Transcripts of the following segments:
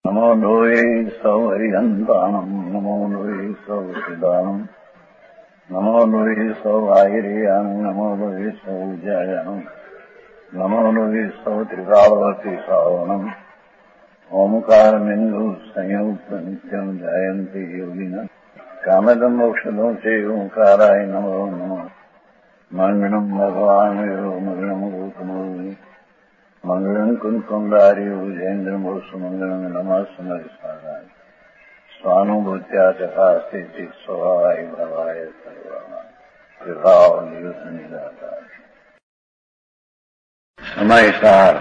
નમો લોહે સૌ હરિહંતાણમ નમો લોહે સૌ સિદાનમ નમો લોહે સૌ આહિર્યાન નમો લોહે સૌ જયાનમ નમો લોહે સૌ ત્રિકાવતી સાવનમ ઓમકાર બિંદુ સંયુક્ત નિત્યમ જયંતિ યોગિના કામદમ મોક્ષદો છે ઓંકારાય નમો નમઃ મંગળમ ભગવાન મંગળમ ગૌતમો મંગળમ કુંકુંડાર્ય જૈન્દ્રમ મંગળમ નમઃ સ્વાનુભૂત્યા તથા સ્થિતિ સ્વભાવાય ભવાય સર્વમાં વિભાવ નિયુત નિરાકાર સમયસાર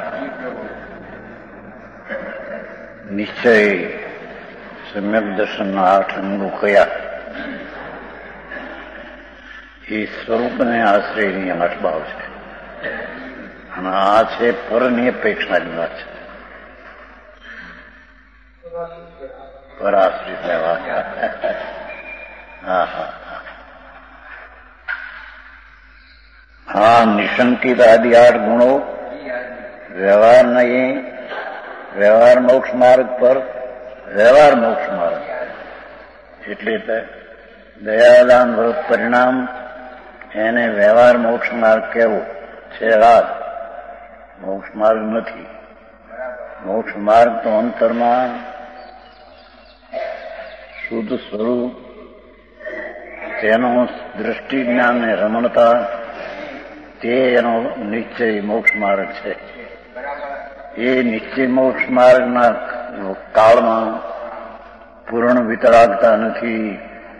નિશ્ચય સમ્યક દર્શનના 8 અંગો કયા એ સ્વરૂપને આશ્રયની 8 ભાવ છે અને આ છે પરની અપેક્ષાની વાત છે. પરાશ્રિત વાત. હા, નિશંકિત આદિ 8 ગુણો વ્યવહાર નહીં, વ્યવહાર મોક્ષ માર્ગ પર વ્યવહાર મોક્ષ માર્ગ એટલે દયાદાન વ્રત પરિણામ એને વ્યવહાર મોક્ષ માર્ગ કહેવું છે. રાત મોક્ષ માર્ગ નથી. મોક્ષ માર્ગ તો અંતરમાં શુદ્ધ સ્વરૂપ તેનો દ્રષ્ટિ જ્ઞાનને રમણતા તે એનો નિશ્ચય મોક્ષ માર્ગ છે. એ નિશ્ચય મોક્ષ માર્ગના કાળમાં પૂર્ણ વિતરાગતા નથી.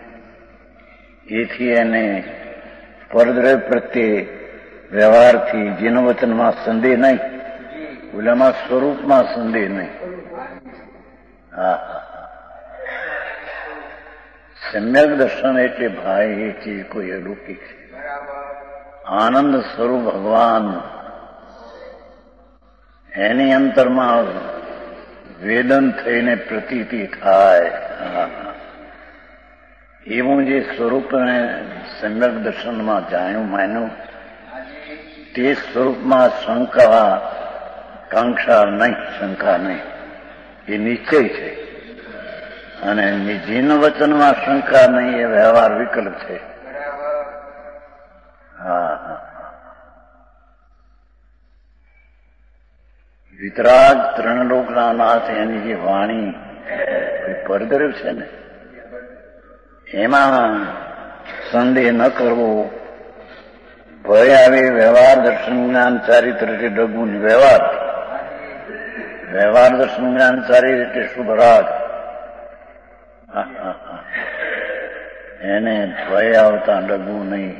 એથી એને પરદ્રવ્ય પ્રત્યે વ્યવહારથી જીનવચનમાં સંદેહ નહીં, ઓલામાં સ્વરૂપમાં સંદેહ નહીં. સમ્યક દર્શન એટલે ભાઈ એ ચીજ કોઈ અલૌકિક છે. આનંદ સ્વરૂપ ભગવાન એની અંતરમાં વેદન થઈને પ્રતીતિ થાય એવું જે સ્વરૂપને સમ્યક દર્શનમાં જાણ્યું માન્યું તે સ્વરૂપમાં શંકા કાંક્ષા નહીં, શંકા નહીં, એ નિશ્ચય છે. અને જીન વચનમાં શંકા નહીં એ વ્યવહાર વિકલ્પ છે. વિતરાગ 3 લોકના નાથ એની જે વાણી પરદ્રવ્ય છે ને એમાં સંદેહ ન કરવો. ભય આવે વ્યવહાર દર્શન જ્ઞાન ચારિત્ર એટલે ડગું વ્યવહાર, વ્યવહાર દર્શન જ્ઞાન ચારિત્ર એટલે શુભ રાગ. એને ભય આવતા ડગવું નહીં.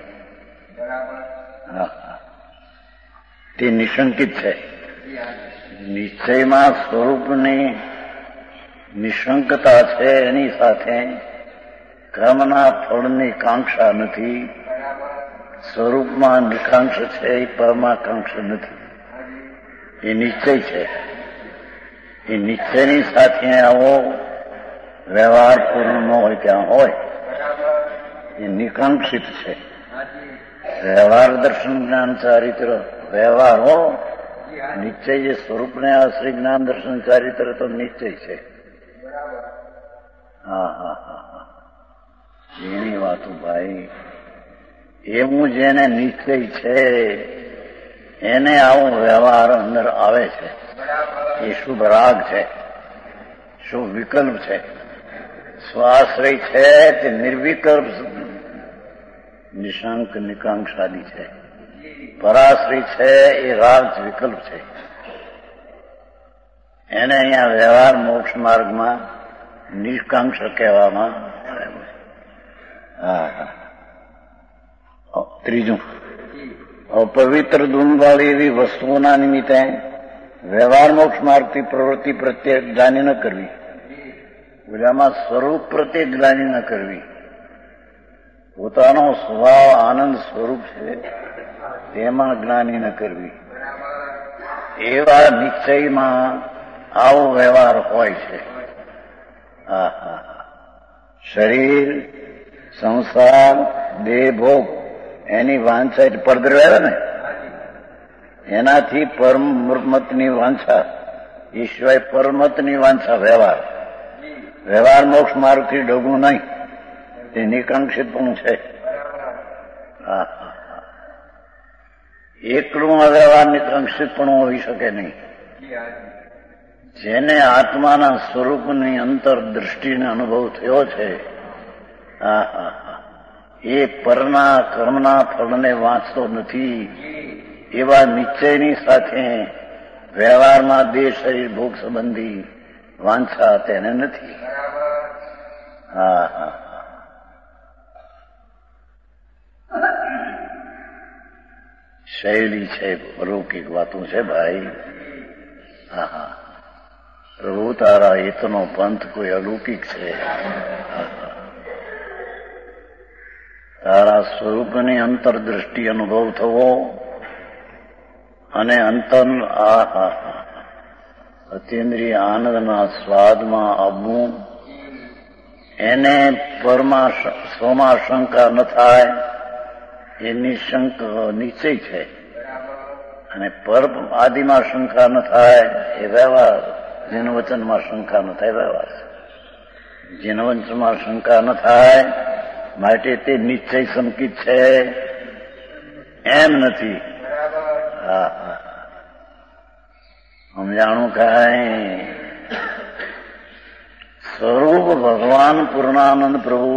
તે નિશંકિત છે. નિશ્ચયમાં સ્વરૂપની નિશંકતા છે. એની સાથે કર્મના ફળની કાંક્ષા નથી. સ્વરૂપમાં નિકાંક્ષ છે, એ પરમાકાંક્ષ નથી. એ નિશ્ચય છે. એ નિશ્ચયની સાથે આવો વ્યવહાર પૂર્ણ ન હોય ત્યાં હોય એ નિકાંક્ષિત છે. વ્યવહાર દર્શન જ્ઞાન ચારિત્ર વ્યવહાર હો, નિશ્ચય જે સ્વરૂપને આશ્રય જ્ઞાન દર્શન ચારિત્ર તો નિશ્ચય છે. એની વાતો ભાઈ એવું જેને નિશ્ચય છે એને આવો વ્યવહાર અંદર આવે છે. એ શુભ રાગ છે, શુભ વિકલ્પ છે. સ્વાશ્રય છે તે નિર્વિકલ્પ નિશંક નિકાંક્ષાદી છે. પરાશ્રય છે એ રાગ વિકલ્પ છે. એને અહીંયા વ્યવહાર મોક્ષ માર્ગમાં નિષ્કાંક્ષ કહેવામાં આવ્યું છે. ત્રીજું, અપવિત્ર દુર્ગવાળી એવી વસ્તુઓના નિમિત્તે વ્યવહાર મોક્ષ માર્ગથી પ્રવૃત્તિ પ્રત્યે ગ્લાનિ ન કરવી. ઓલામાં સ્વરૂપ પ્રત્યે ગ્લાનિ ન કરવી. પોતાનો સ્વભાવ આનંદ સ્વરૂપ છે તેમાં જ્ઞાની ન કરવી. એવા નિશ્ચયમાં આવો વ્યવહાર હોય છે. શરીર, સંસાર, દેહ ભોગ એની વાંછા એટલે પરદ્રવ્ય ને એનાથી પરમ મતની વાંછા એ સિવાય પરમતની વાંછા વ્યવહાર. વ્યવહાર મોક્ષ માર્ગથી ડગું નહીં, તે નિકાંક્ષિત પણ છે. એકલું અવ્યવહાર નિકાંક્ષિત પણ હોઈ શકે નહીં. જેને આત્માના સ્વરૂપની અંતરદૃષ્ટિનો અનુભવ થયો છે, એ પરના કર્મના ફળને વાંચતો નથી. એવા નિશ્ચયની સાથે વ્યવહારમાં દેહ શરીર ભોગ સંબંધી વાંછા તેને નથી. શૈલી છે, અલૌકિક વાતો છે ભાઈ. પ્રભુ તારા હિતનો પંથ કોઈ અલૌકિક છે. તારા સ્વરૂપની અંતરદૃષ્ટિ અનુભવ થવો અને અતિન્દ્રિય આનંદના સ્વાદમાં આવવું, એને પરમાં સ્વમાં શંકા ન થાય એ નિશંક નિશ્ચય છે. અને પર આદિમાં શંકા ન થાય એ વ્યવહાર. જેનું વચનમાં શંકા ન થાય વ્યવહાર. જેનું વચનમાં શંકા ન થાય માટે તે નિશ્ચય સંકિત છે એમ નથી. સમજાણું કાંઈ? સ્વરૂપ ભગવાન પૂર્ણાનંદ પ્રભુ,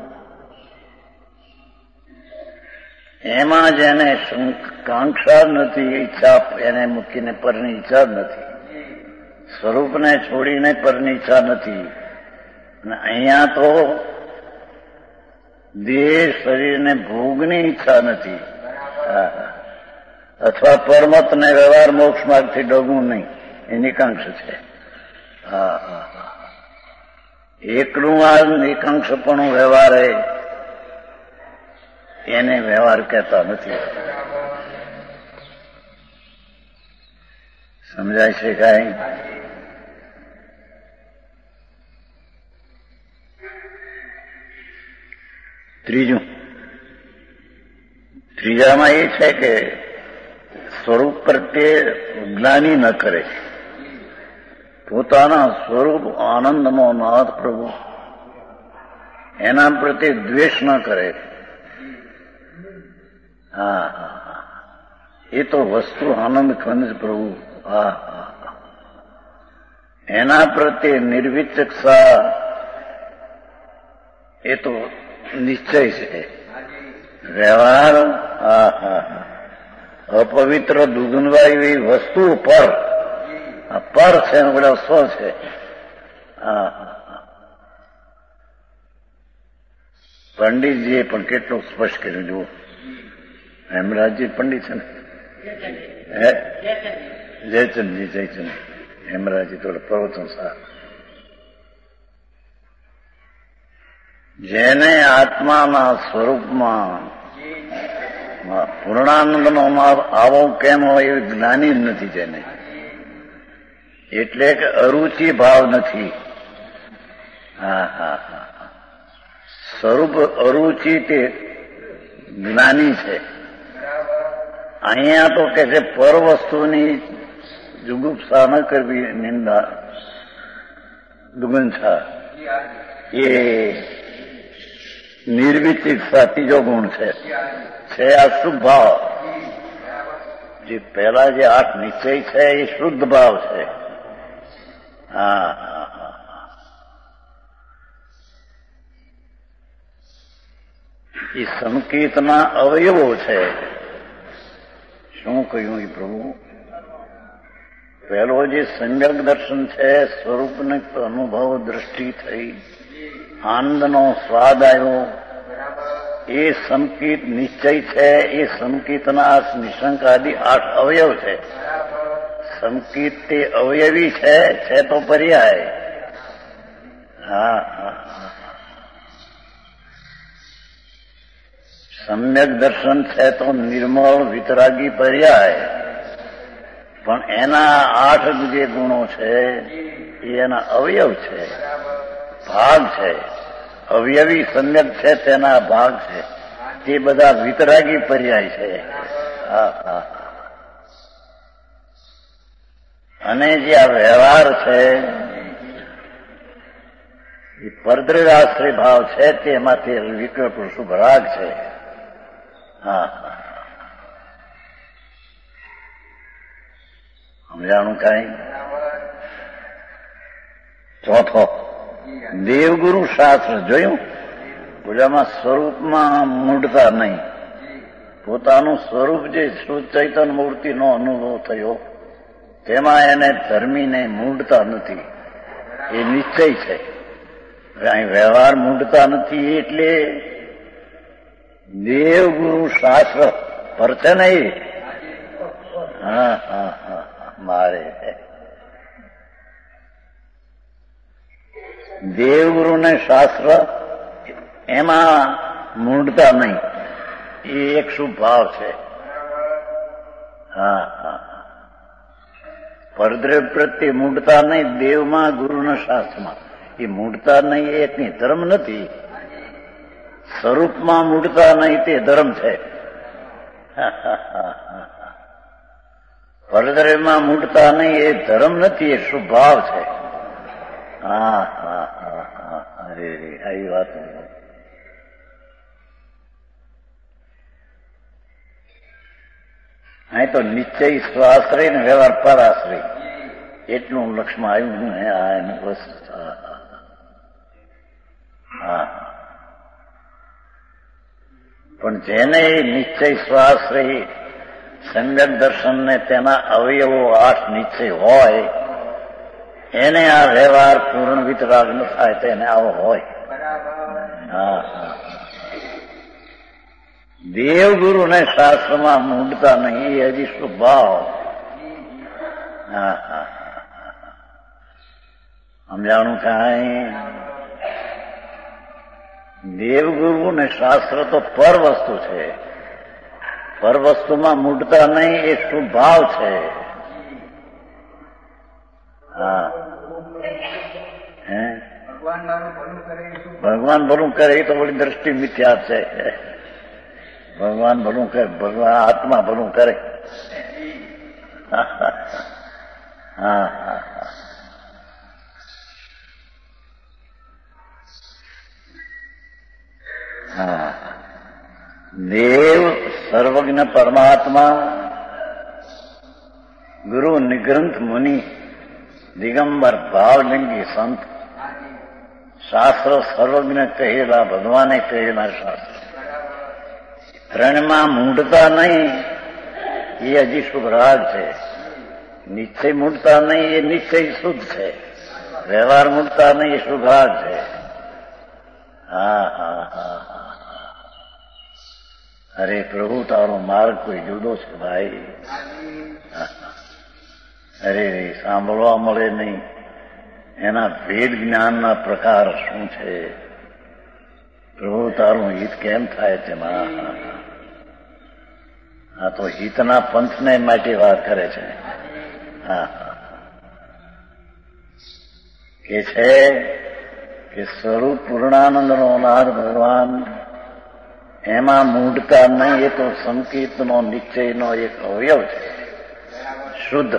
એમાં જેને કાંક્ષા નથી, ઈચ્છા એને મૂકીને પરની ઈચ્છા નથી, સ્વરૂપને છોડીને પરની ઈચ્છા નથી. અને અહીંયા તો દેહ શરીરને ભોગની ઈચ્છા નથી. અથવા પરમત ને વ્યવહાર મોક્ષ માર્ગથી ડગવું નહીં, એ નિકાંક્ષ છે. એકલું આ નિકાંક્ષપણું વ્યવહાર એને વ્યવહાર કહેતા નથી. સમજાય છે કાંઈ? ત્રીજામાં એ છે કે સ્વરૂપ પ્રત્યે જ્ઞાની ન કરે, પોતાના સ્વરૂપ આનંદનો નાથ પ્રભુ એના પ્રત્યે દ્વેષ ન કરે. એ તો વસ્તુ આનંદ ખંડ પ્રભુ. એના પ્રત્યે નિર્વિચક્ષા એ તો નિશ્ચય છે. વ્યવહાર અપવિત્ર દુર્ગંધવાળી વસ્તુ પર છે એનો બધા સ્વ છે. પંડિતજીએ પણ કેટલું સ્પષ્ટ કર્યું જુઓ. હેમરાજજી પંડિત છે ને, જયચંદ હેમરાજજી થોડા પ્રવચન સારા. જેને આત્માના સ્વરૂપમાં પૂર્ણાનંદનો આવો કેમ હોય એવી જ્ઞાની જ નથી જેને. એટલે કે અરુચિ ભાવ નથી. સ્વરૂપ અરુચિ તે જ્ઞાની છે. અહીંયા તો કે છે પર વસ્તુની જુગુપ્સા ન કરવી, નિંદા દુગંછા, એ નિર્વિચિકતા ત્રીજો ગુણ છે આ શુભ ભાવ. જે પહેલા જે 8 નિશ્ચય છે એ શુદ્ધ ભાવ છે. એ સંકેતના અવયવો છે. શું કહ્યું એ પ્રભુ? પહેલો જે સમ્યક દર્શન છે, સ્વરૂપને અનુભવ દ્રષ્ટિ થઈ, આનંદનો સ્વાદ આવ્યો, એ સંકિત નિશ્ચય છે. એ સંકિતના નિશંક આદિ 8 અવયવ છે. સંકિત તે અવયવી છે તો પર્યાય. સમ્યક દર્શન છે તો નિર્મળ વિતરાગી પર્યાય. પણ એના 8 જે ગુણો છે એ એના અવયવ છે, ભાગ છે. અવયવી સમ્યક છે તેના ભાગ છે. તે બધા વિતરાગી પર્યાય છે. અને જે આ વ્યવહાર છે એ પરદ્રવ્યાશ્રય ભાવ છે, તેમાંથી વિકલ્પ શુભ રાગ છે. હા, સમજાણું કઈ? ચોથો, દેવગુરુ શાસ્ત્ર જોયું? પૂજામાં સ્વરૂપમાં મૂઢતા નહીં. પોતાનું સ્વરૂપ જે શુદ્ધ ચૈતન્ય મૂર્તિનો અનુભવ થયો તેમાં એને ધર્મીને મૂઢતા નથી, એ નિશ્ચય છે. અહીં વ્યવહાર મૂઢતા નથી એટલે દેવગુરુ શાસ્ત્ર પરચે નહીં. હા હા હા, મારે દેવગુરુને શાસ્ત્ર એમાં મૂઢતા નહીં, એ એક શુભ ભાવ છે. હા હા, પરદ્રવ્ય પ્રત્યે મૂઢતા નહીં, દેવમાં ગુરુના શાસ્ત્રમાં એ મૂઢતા નહીં, એ એકની ધર્મ નથી. સ્વરૂપમાં મૂઢતા નહીં તે ધર્મ છે. પરદ્રવ્યમાં મૂઢતા નહીં એ ધર્મ નથી, એ શુભ ભાવ છે. હા હા હા હા, અરે આવી વાત. અહીં તો નિશ્ચય સ્વાશ્રય ને વ્યવહાર પરાશ્રય એટલું લક્ષ્યમાં આવ્યું ને. આ એની વસ્તુ. હા, પણ જેને નિશ્ચય સ્વાશ્રય સમ્યક દર્શન ને તેના અવયવો 8 નિશ્ચય હોય એને આ વ્યવહાર પૂર્ણ વિતરાગ ન થાય તો એને આવો હોય. હા, દેવગુરુ ને શાસ્ત્રમાં મૂઢતા નહીં, એ હજી શુભ ભાવ. હા હા, સમજાણું કાંઈ? દેવગુરુ ને શાસ્ત્ર તો પર વસ્તુ છે, પર વસ્તુમાં મૂઢતા નહીં, એ શુભ ભાવ છે. હા, હે ભગવાન ભલું કરે એ તો બધી દ્રષ્ટિ મિથ્યા છે. ભગવાન ભલું કરે, ભગવાન આત્મા ભલું કરે. હા હા, હા, દેવ સર્વજ્ઞ પરમાત્મા, ગુરુ નિગ્રંથ મુનિ દિગંબર ભાવલિંગી સંત, શાસ્ત્ર સર્વજ્ઞ કહેલા, ભગવાને કહેલા શાસ્ત્ર, ત્રણમાં મૂઢતા નહીં, એ હજી શુભ રાગ છે. નિશ્ચય મૂઢતા નહીં, એ નિશ્ચય શુદ્ધ છે. વ્યવહાર મૂઢતા નહીં, એ શુભ રાગ છે. હા હા હા, અરે પ્રભુ તારો માર્ગ કોઈ જુદો છે ભાઈ. અરે સાંભળવા મળે નહીં એના ભેદ જ્ઞાનના પ્રકાર શું છે. પ્રભુ તારું હિત કેમ થાય તેમાં. આ તો હિતના પંથને માટે વાત કરે છે. હા, કે છે કે સ્વરૂપ પૂર્ણાનંદનો નાદ ભગવાન, એમાં મૂઢતા નહીં, એ તો સંકિતનો નિશ્ચયનો એક અવયવ છે, શુદ્ધ.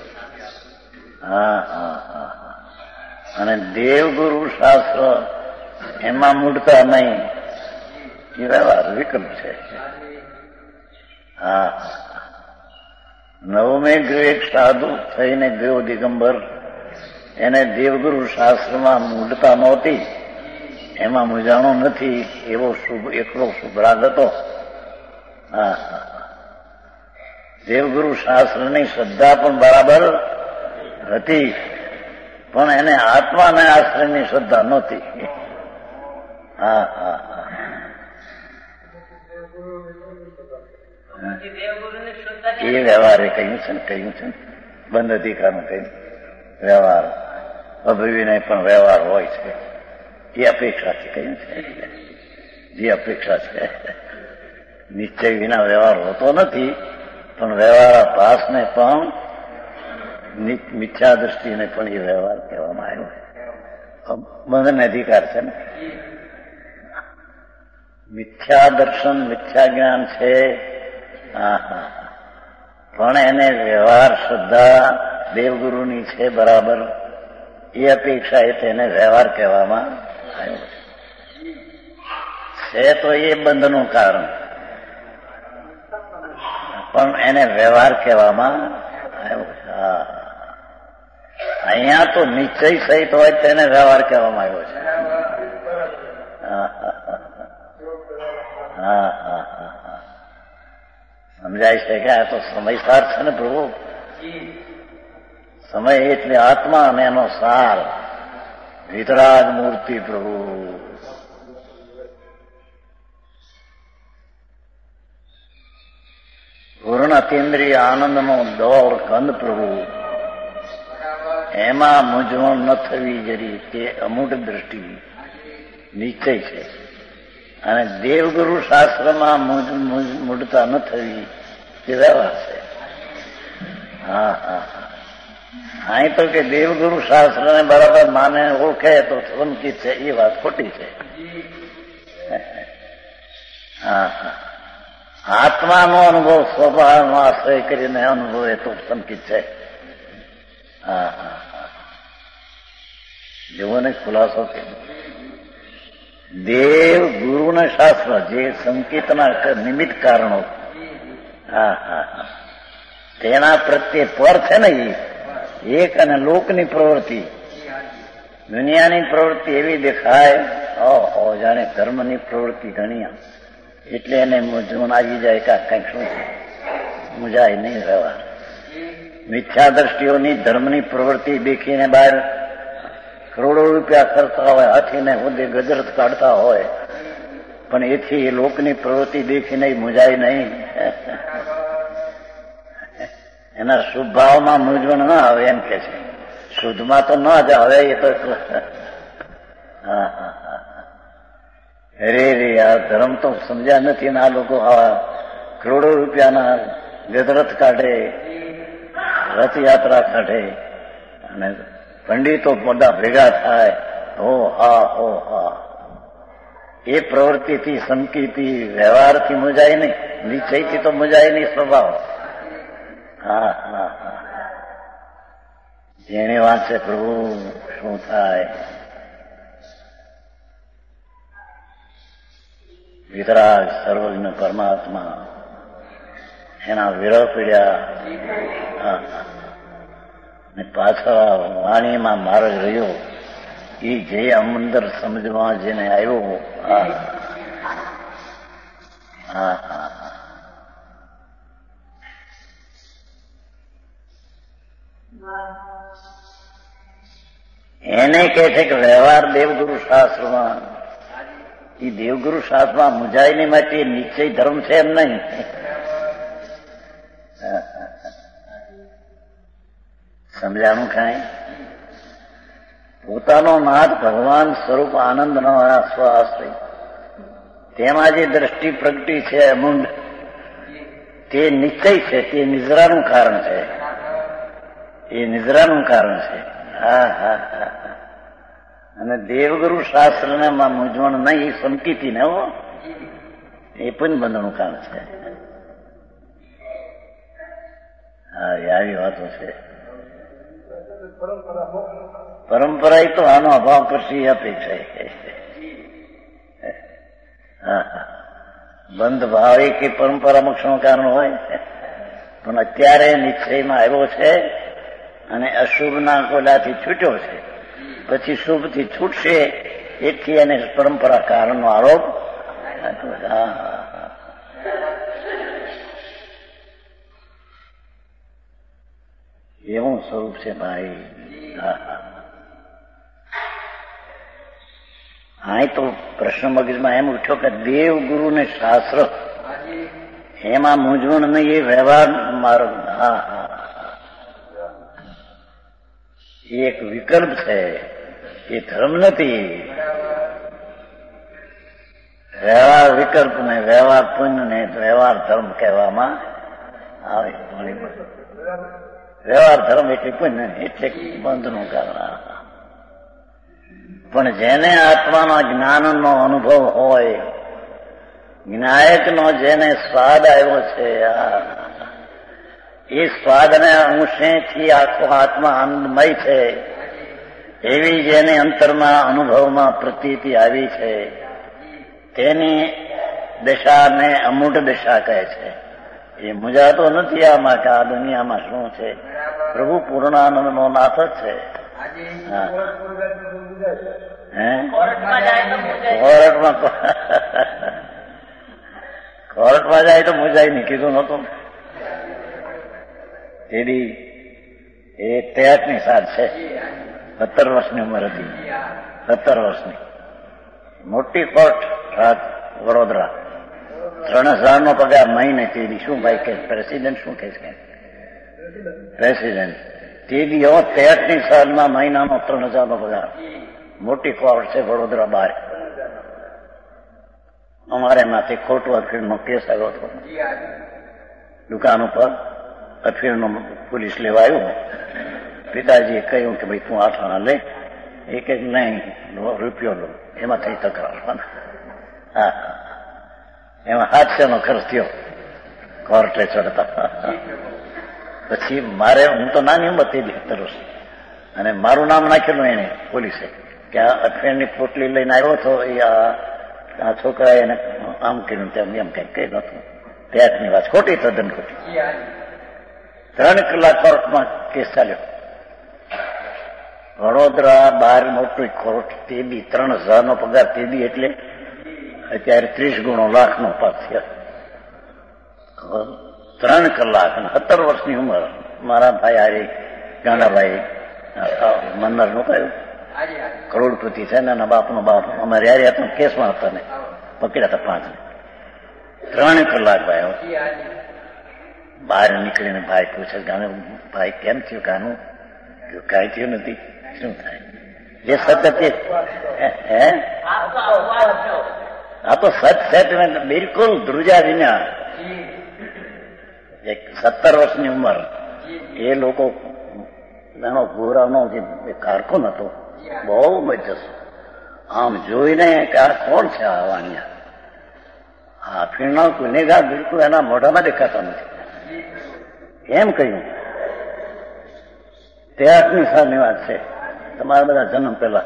હા હા હા, અને દેવગુરુ શાસ્ત્ર એમાં મૂઢતા નહીં, એ વ્યવહાર વિકલ્પ છે. હા, નવમે ગયો એક સાધુ થઈને ગયો દિગંબર, એને દેવગુરુ શાસ્ત્રમાં મૂઢતા નહોતી, એમાં મૂંઝાણો નથી, એવો શુભ એકલો શુભ રાગ હતો. હા, દેવગુરુ શાસ્ત્રની શ્રદ્ધા પણ બરાબર હતી, પણ એને આત્માના આશ્રયની શ્રદ્ધા નહોતી. હા હા હા, એ વ્યવહારે કહ્યું છે ને, કહ્યું છે બંધ અધિકારનું કહ્યું વ્યવહાર અભિવિનય પણ વ્યવહાર હોય છે, એ અપેક્ષાથી કહ્યું છે. જે અપેક્ષા છે, નિશ્ચય વિના વ્યવહાર હોતો નથી, પણ વ્યવહાર ભાસને પણ મિથ્યા દ્રષ્ટિને પણ એ વ્યવહાર કહેવામાં આવ્યો. બંધને અધિકાર છે ને. મિથ્યા દર્શન મિથ્યા જ્ઞાન છે. હા હા, પણ એને વ્યવહાર શ્રદ્ધા દેવગુરુની છે બરાબર, એ અપેક્ષા એ તેને વ્યવહાર કહેવામાં આવ્યો છે. તો એ બંધનું કારણ, પણ એને વ્યવહાર કહેવામાં આવ્યો છે. અહીંયા તો નિશ્ચય સહિત હોય તેને વ્યવહાર કહેવામાં આવ્યો છે. સમજાય છે કે આ તો સમય સાર છે ને પ્રભુ. સમય એટલે આત્મા અને એનો સાર, વિતરાગ મૂર્તિ પ્રભુ. પૂર્ણ અતિન્દ્રિય આનંદનો દોર કંદ પ્રભુ, એમાં મૂંઝવણ ન થવી જરી, તે અમૂઢ દ્રષ્ટિ નિશ્ચય છે. અને દેવગુરુ શાસ્ત્રમાં મૂઢતા ન થવી તે વ્યવહાર છે. અહીં તો કે દેવગુરુ શાસ્ત્રને બરાબર માને ઓળખે તો સંકિત છે, એ વાત ખોટી છે. આત્માનો અનુભવ સ્વભાવનો આશ્રય કરીને અનુભવે તો સંકિત છે. જેવો ને ખુલાસો દેવ ગુરુના શાસ્ત્ર જે સંકેતના નિમિત્ત કારણો, તેના પ્રત્યે પર છે ને એક, અને લોકની પ્રવૃત્તિ, દુનિયાની પ્રવૃત્તિ એવી દેખાય જાણે ધર્મની પ્રવૃત્તિ ઘણી, એટલે એને મૂંઝવણ આવી જાય કે કંઈક શું છે, મૂંઝાય નહીં રહેવા. મિથ્યા દ્રષ્ટિઓની ધર્મની પ્રવૃત્તિ દેખીને બહાર કરોડો રૂપિયા ખર્ચતા હોય, હાથીને હોદે ગજરત કાઢતા હોય, પણ એથી એ લોકની પ્રવૃત્તિ દેખીને મૂંઝાય નહીં. એના શુભ ભાવમાં મૂંઝવણ ન આવે એમ કે છે. શુદ્ધમાં તો ન જ આવે એ તો. રે આ ધર્મ તો સમજ્યા નથી ને આ લોકો આવા કરોડો રૂપિયાના ગજરત કાઢે, રથયાત્રા કાઢે, અને પંડિતો બધા ભેગા થાય. એ પ્રવૃત્તિથી સંકિતથી વ્યવહારથી મૂંઝાય નહીં, નિશ્ચયથી તો મૂંઝાય નહીં સ્વભાવ. જેને વાંચે પ્રભુ શું થાય. વિતરાગ સર્વજ્ઞ પરમાત્મા, એના વિરહ પીડ્યા ને પાછળ વાણીમાં માર્ગ રહ્યો, એ જે અંદર સમજવા જેને આવ્યો. એને કહે છે કે વ્યવહાર દેવગુરુ શાસ્ત્રમાં, એ દેવગુરુ શાસ્ત્રમાં મૂંઝાય નહીં માટે નિશ્ચય ધર્મ છે એમ નહીં. સમજાણું કાંઈ? પોતાનો નાથ ભગવાન સ્વરૂપ આનંદનો સ્વાશ્રય, તેમાં જે દ્રષ્ટિ પ્રગટી છે અમૂંડ, તે નિશ્ચય છે, તે નિદ્રાનું કારણ છે. એ નિદ્રાનું કારણ છે. અને દેવગુરુ શાસ્ત્રને મૂંઝવણ નહીં, એ સંકિતી ને એ પણ બંધનું કારણ છે. આવી વાતો છે. પરંપરા તો આનો અભાવ કરશે એ અપેક્ષા. બંધ ભાવે કે પરંપરા મોક્ષનું કારણ હોય, પણ અત્યારે નિશ્ચયમાં આવ્યો છે અને અશુભના કોલાથી છૂટ્યો છે. પછી શુભથી છૂટશે, એથી એને પરંપરા કારણનો આરોપ. એવું સ્વરૂપ છે ભાઈ. હા, તો પ્રશ્ન મગજમાં એમ ઉઠ્યો કે દેવ ગુરુ ને શાસ્ત્ર, એમાં મૂંઝવણ નહીં, એ વ્યવહાર મારો. એ એક વિકલ્પ છે, એ ધર્મ નથી. વ્યવહાર વિકલ્પ ને વ્યવહાર પુણ્ય ને વ્યવહાર ધર્મ કહેવામાં આવે. વ્યવહાર ધર્મ એટલે પુણ્ય, એટલે બંધનું કારણ. પણ જેને આત્માના જ્ઞાનનો અનુભવ હોય, જ્ઞાયકનો જેને સ્વાદ આવ્યો છે, એ સ્વાદને અંશેથી આખો આત્મા આનંદમય છે એવી જેને અંતરમાં અનુભવમાં પ્રતીતિ આવી છે તેની દશાને અમૂઢ દશા કહે છે. એ મુજાતો નથી આમાં કે આ દુનિયામાં શું છે. પ્રભુ પૂર્ણાનંદનો નાથ જ છે. કોર્ટમાં જાય તો મુજાય નહીં કીધું નતું. એની એ 63ની સાલ છે. 17 વર્ષની ઉંમર હતી. 17 વર્ષની મોટી કોર્ટ વડોદરા. 3000 નો પગાર મહિને. તેની શું ભાઈ કે પ્રેસિડેન્ટ શું કે છે પ્રેસિડેન્ટ તેની 63ની સાલમાં મહિનાનો 3000 નો પગાર. મોટી કોર્ટ છે વડોદરા બહાર. અમારે માંથી ખોટું અફીણનો કેસ આવ્યો હતો. દુકાન ઉપર અફીણનો પોલીસ લેવા આવ્યું. પિતાજીએ કહ્યું કે ભાઈ તું 8 આના લે. એ કે નહીં રૂપિયો લો. એમાં થઈ તકરાર. હા, એમાં 700 નો ખર્ચ થયો કોર્ટે ચડતા. પછી મારે હું તો નાની ઉંમર હતી 17 વર્ષ અને મારું નામ નાખેલું એને પોલીસે કે આ અફેરની પોટલી લઈને આવ્યો હતો. એ આ છોકરાએ એને આમ કર્યું તેમ એમ કઈ કઈ નતું. ત્યારની વાત ખોટી, તદ્દન ખોટી. 3 કલાક કોર્ટમાં કેસ ચાલ્યો. વડોદરા બહાર મોટી કોર્ટ. તે બી 3000 નો પગાર. તે બી એટલે અત્યારે 30 ગુણો લાખનો પાક થયા. 3 કલાક અને 17 વર્ષની ઉંમર. મારા ભાઈ આરે ગાંડાભાઈ મન્નર નું કહ્યું કરોડપતિ છે ને એના બાપનો બાપ અમારે યારે હતો કેસમાં હતા ને પકડ્યા હતા 5. 3 કલાક ભાઈ બહાર નીકળીને ભાઈ પૂછે ભાઈ કેમ થયું કાનું? કાંઈ થયું નથી. શું થાય? જે સતત આ તો સત બિલકુલ ધ્રુજા વિના. 17 વર્ષની ઉંમર. એ લોકો એનો ગોરાનો જે કારકુન હતો બહુ મજસ. આમ જોઈને કે આ કોણ છે આ વાણિયા? આ ફીણનો ગુનેગાર બિલકુલ એના મોઢામાં દેખાતા નથી. એમ કહ્યું. 63ની સાલની વાત છે. તમારા બધા જન્મ પેલા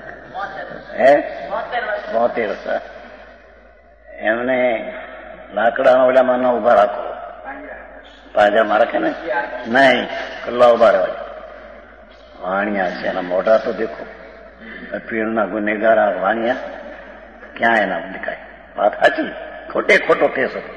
72 વર્ષ. એમને લાકડાના ઓલામાં ન ઉભા રાખો. પાજામાં રાખે ને નહીં, કલ્લા ઉભા રહેવા. વાણિયા છે એના મોઢા તો દેખો. પીણના ગુનેગાર આ વાણિયા ક્યાં એના દેખાય? વાત સાચી. ખોટે ખોટો કેસ હતો.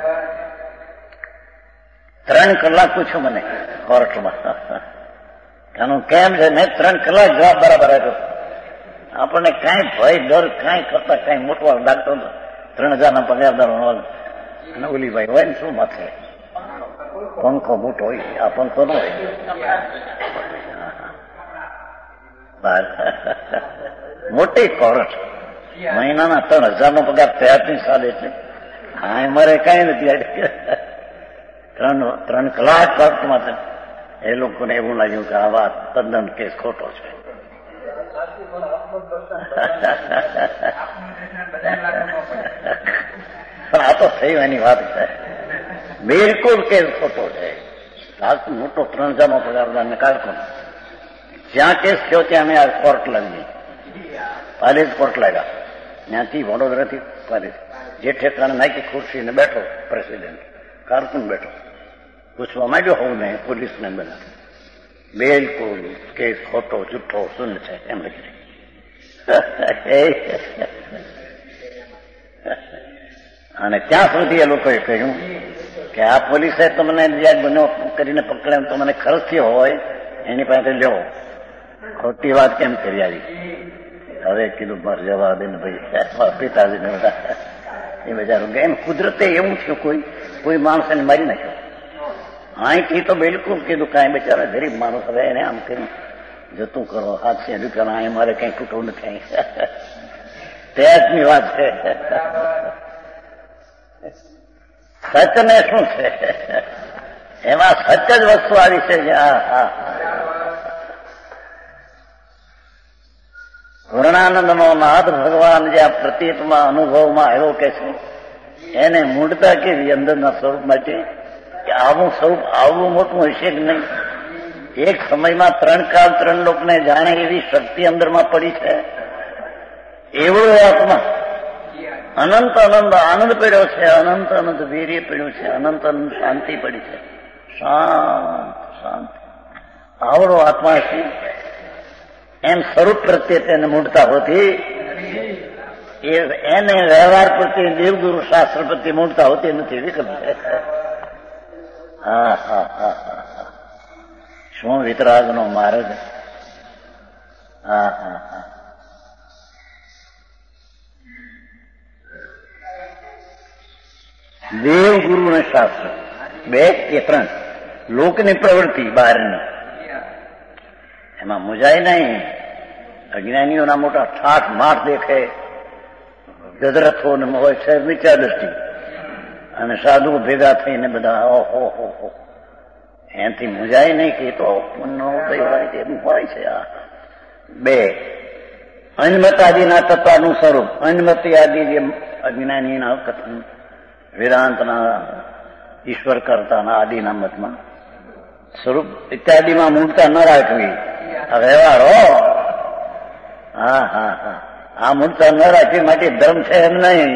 3 કલાક પૂછ્યો મને કોર્ટમાં. આનું કેમ છે? મેં 3 કલાક જવાબ બરાબર આપ્યો. આપણને કાંઈ ભય ડર કાંઈ કરતા કાંઈ મોટવા લાગતો નથી. 3000 ના પગારદારો અને ઓલીભાઈ હોય ને શું માથે પંખો મોટો હોય. આ પંખો ન હોય. મોટી કોર્ટ. મહિનાના 3000 નો પગાર 63 સાલ. એટલે હા મારે કઈ નથી. 3 કલાક કોર્ટમાં એ લોકોને એવું લાગ્યું કે આ વાત તદ્દન કેસ ખોટો છે. આ તો થઈ એની વાત છે. બિલકુલ કેસ ખોટો છે. મોટો 3000 નો પગારદાર ને કાઢતો. જ્યાં કેસ થયો ત્યાં અમે આ કોર્ટ લાવી. પાલેજ કોર્ટ લાગ્યા. ત્યાંથી વડોદરાથી પાલેજ. જે ઠેકાણે નાખી ખુરશીને બેઠો પ્રેસિડેન્ટ. કારકુન બેઠો. પૂછવા માંડ્યો હોવું નહીં પોલીસને બધા. બિલકુલ કેસ ખોટો જૂઠો શૂન્ય છે એમ લખી. અને ત્યાં સુધી એ લોકોએ કહ્યું કે આ પોલીસે તમને જે ગુનો કરીને પકડે તો મને ખર્ચ થયો હોય એની પાસે લેવો. ખોટી વાત કેમ કરી આવી? હવે કીધું મારે જવા દે ને ભાઈ. પિતાજીને બધા એ બજારું એમ કુદરતે એવું થયું. કોઈ માણસને મારી નાખ્યો. અહીંથી તો બિલકુલ કીધું કાંઈ બચારા ગરીબ માણસ. હવે એને આમ કરી જતું કરો. હાથ છે દુકાન. અહીં મારે કઈ તૂટવું નથી. ત્યાંની વાત છે. સચને શું છે? એમાં સચ જ વસ્તુ આવી છે. પૂર્ણાનંદનો નાદ ભગવાન જે આ પ્રતીતમાં અનુભવમાં આવ્યો કે છે એને મૂળતા કેવી અંદરના સ્વરૂપ માટે કે કે આવું સ્વરૂપ આવવું મોટું હશે કે નહીં? એક સમયમાં 3 કાળ 3 લોકને જાણે એવી શક્તિ અંદરમાં પડી છે. એવડો આત્મા અનંત અનંત આનંદ પડ્યો છે, અનંત અનંત વીર્ય પડ્યું છે, અનંત અનંત શાંતિ પડી છે. શાંત શાંતિ આવડો આત્મા છે. એમ સ્વરૂપ પ્રત્યે તેને મૂળતા હોતી, એને વ્યવહાર પ્રત્યે દેવગુરુ શાસ્ત્ર પ્રત્યે મૂળતા હોતી નથી. વિકલ્પ છે. હા હા હા હા, શું વિતરાગનો માર્ગ! હા હા હા, દેવગુરુ અને શાસ્ત્ર 2 કે 3 લોકની પ્રવૃત્તિ બહારની, એમાં મુજાય નહીં. અજ્ઞાનીઓના મોટા ઠાઠ માઠ દેખે, ગદરથો હોય છે વિચાર દ્રષ્ટિ, અને સાધુ ભેગા થઈને બધા ઓહો એનાથી મુજાય નહીં કે તો પુણ્યોદય હોય એમ હોય છે. આ 2 અન્મત આદિના તત્વનું સ્વરૂપ, અન્મતિ આદિ જે અજ્ઞાનીના કથન, વેદાંતના ઈશ્વર કરતાના આદિના મતમાં સ્વરૂપ ઇત્યાદિમાં મૂળતા ન રાખવી. આ વ્યવહારો હા હા હા, આ મૂળતા ન રાખવી માટે ધર્મ છે એમ નહીં.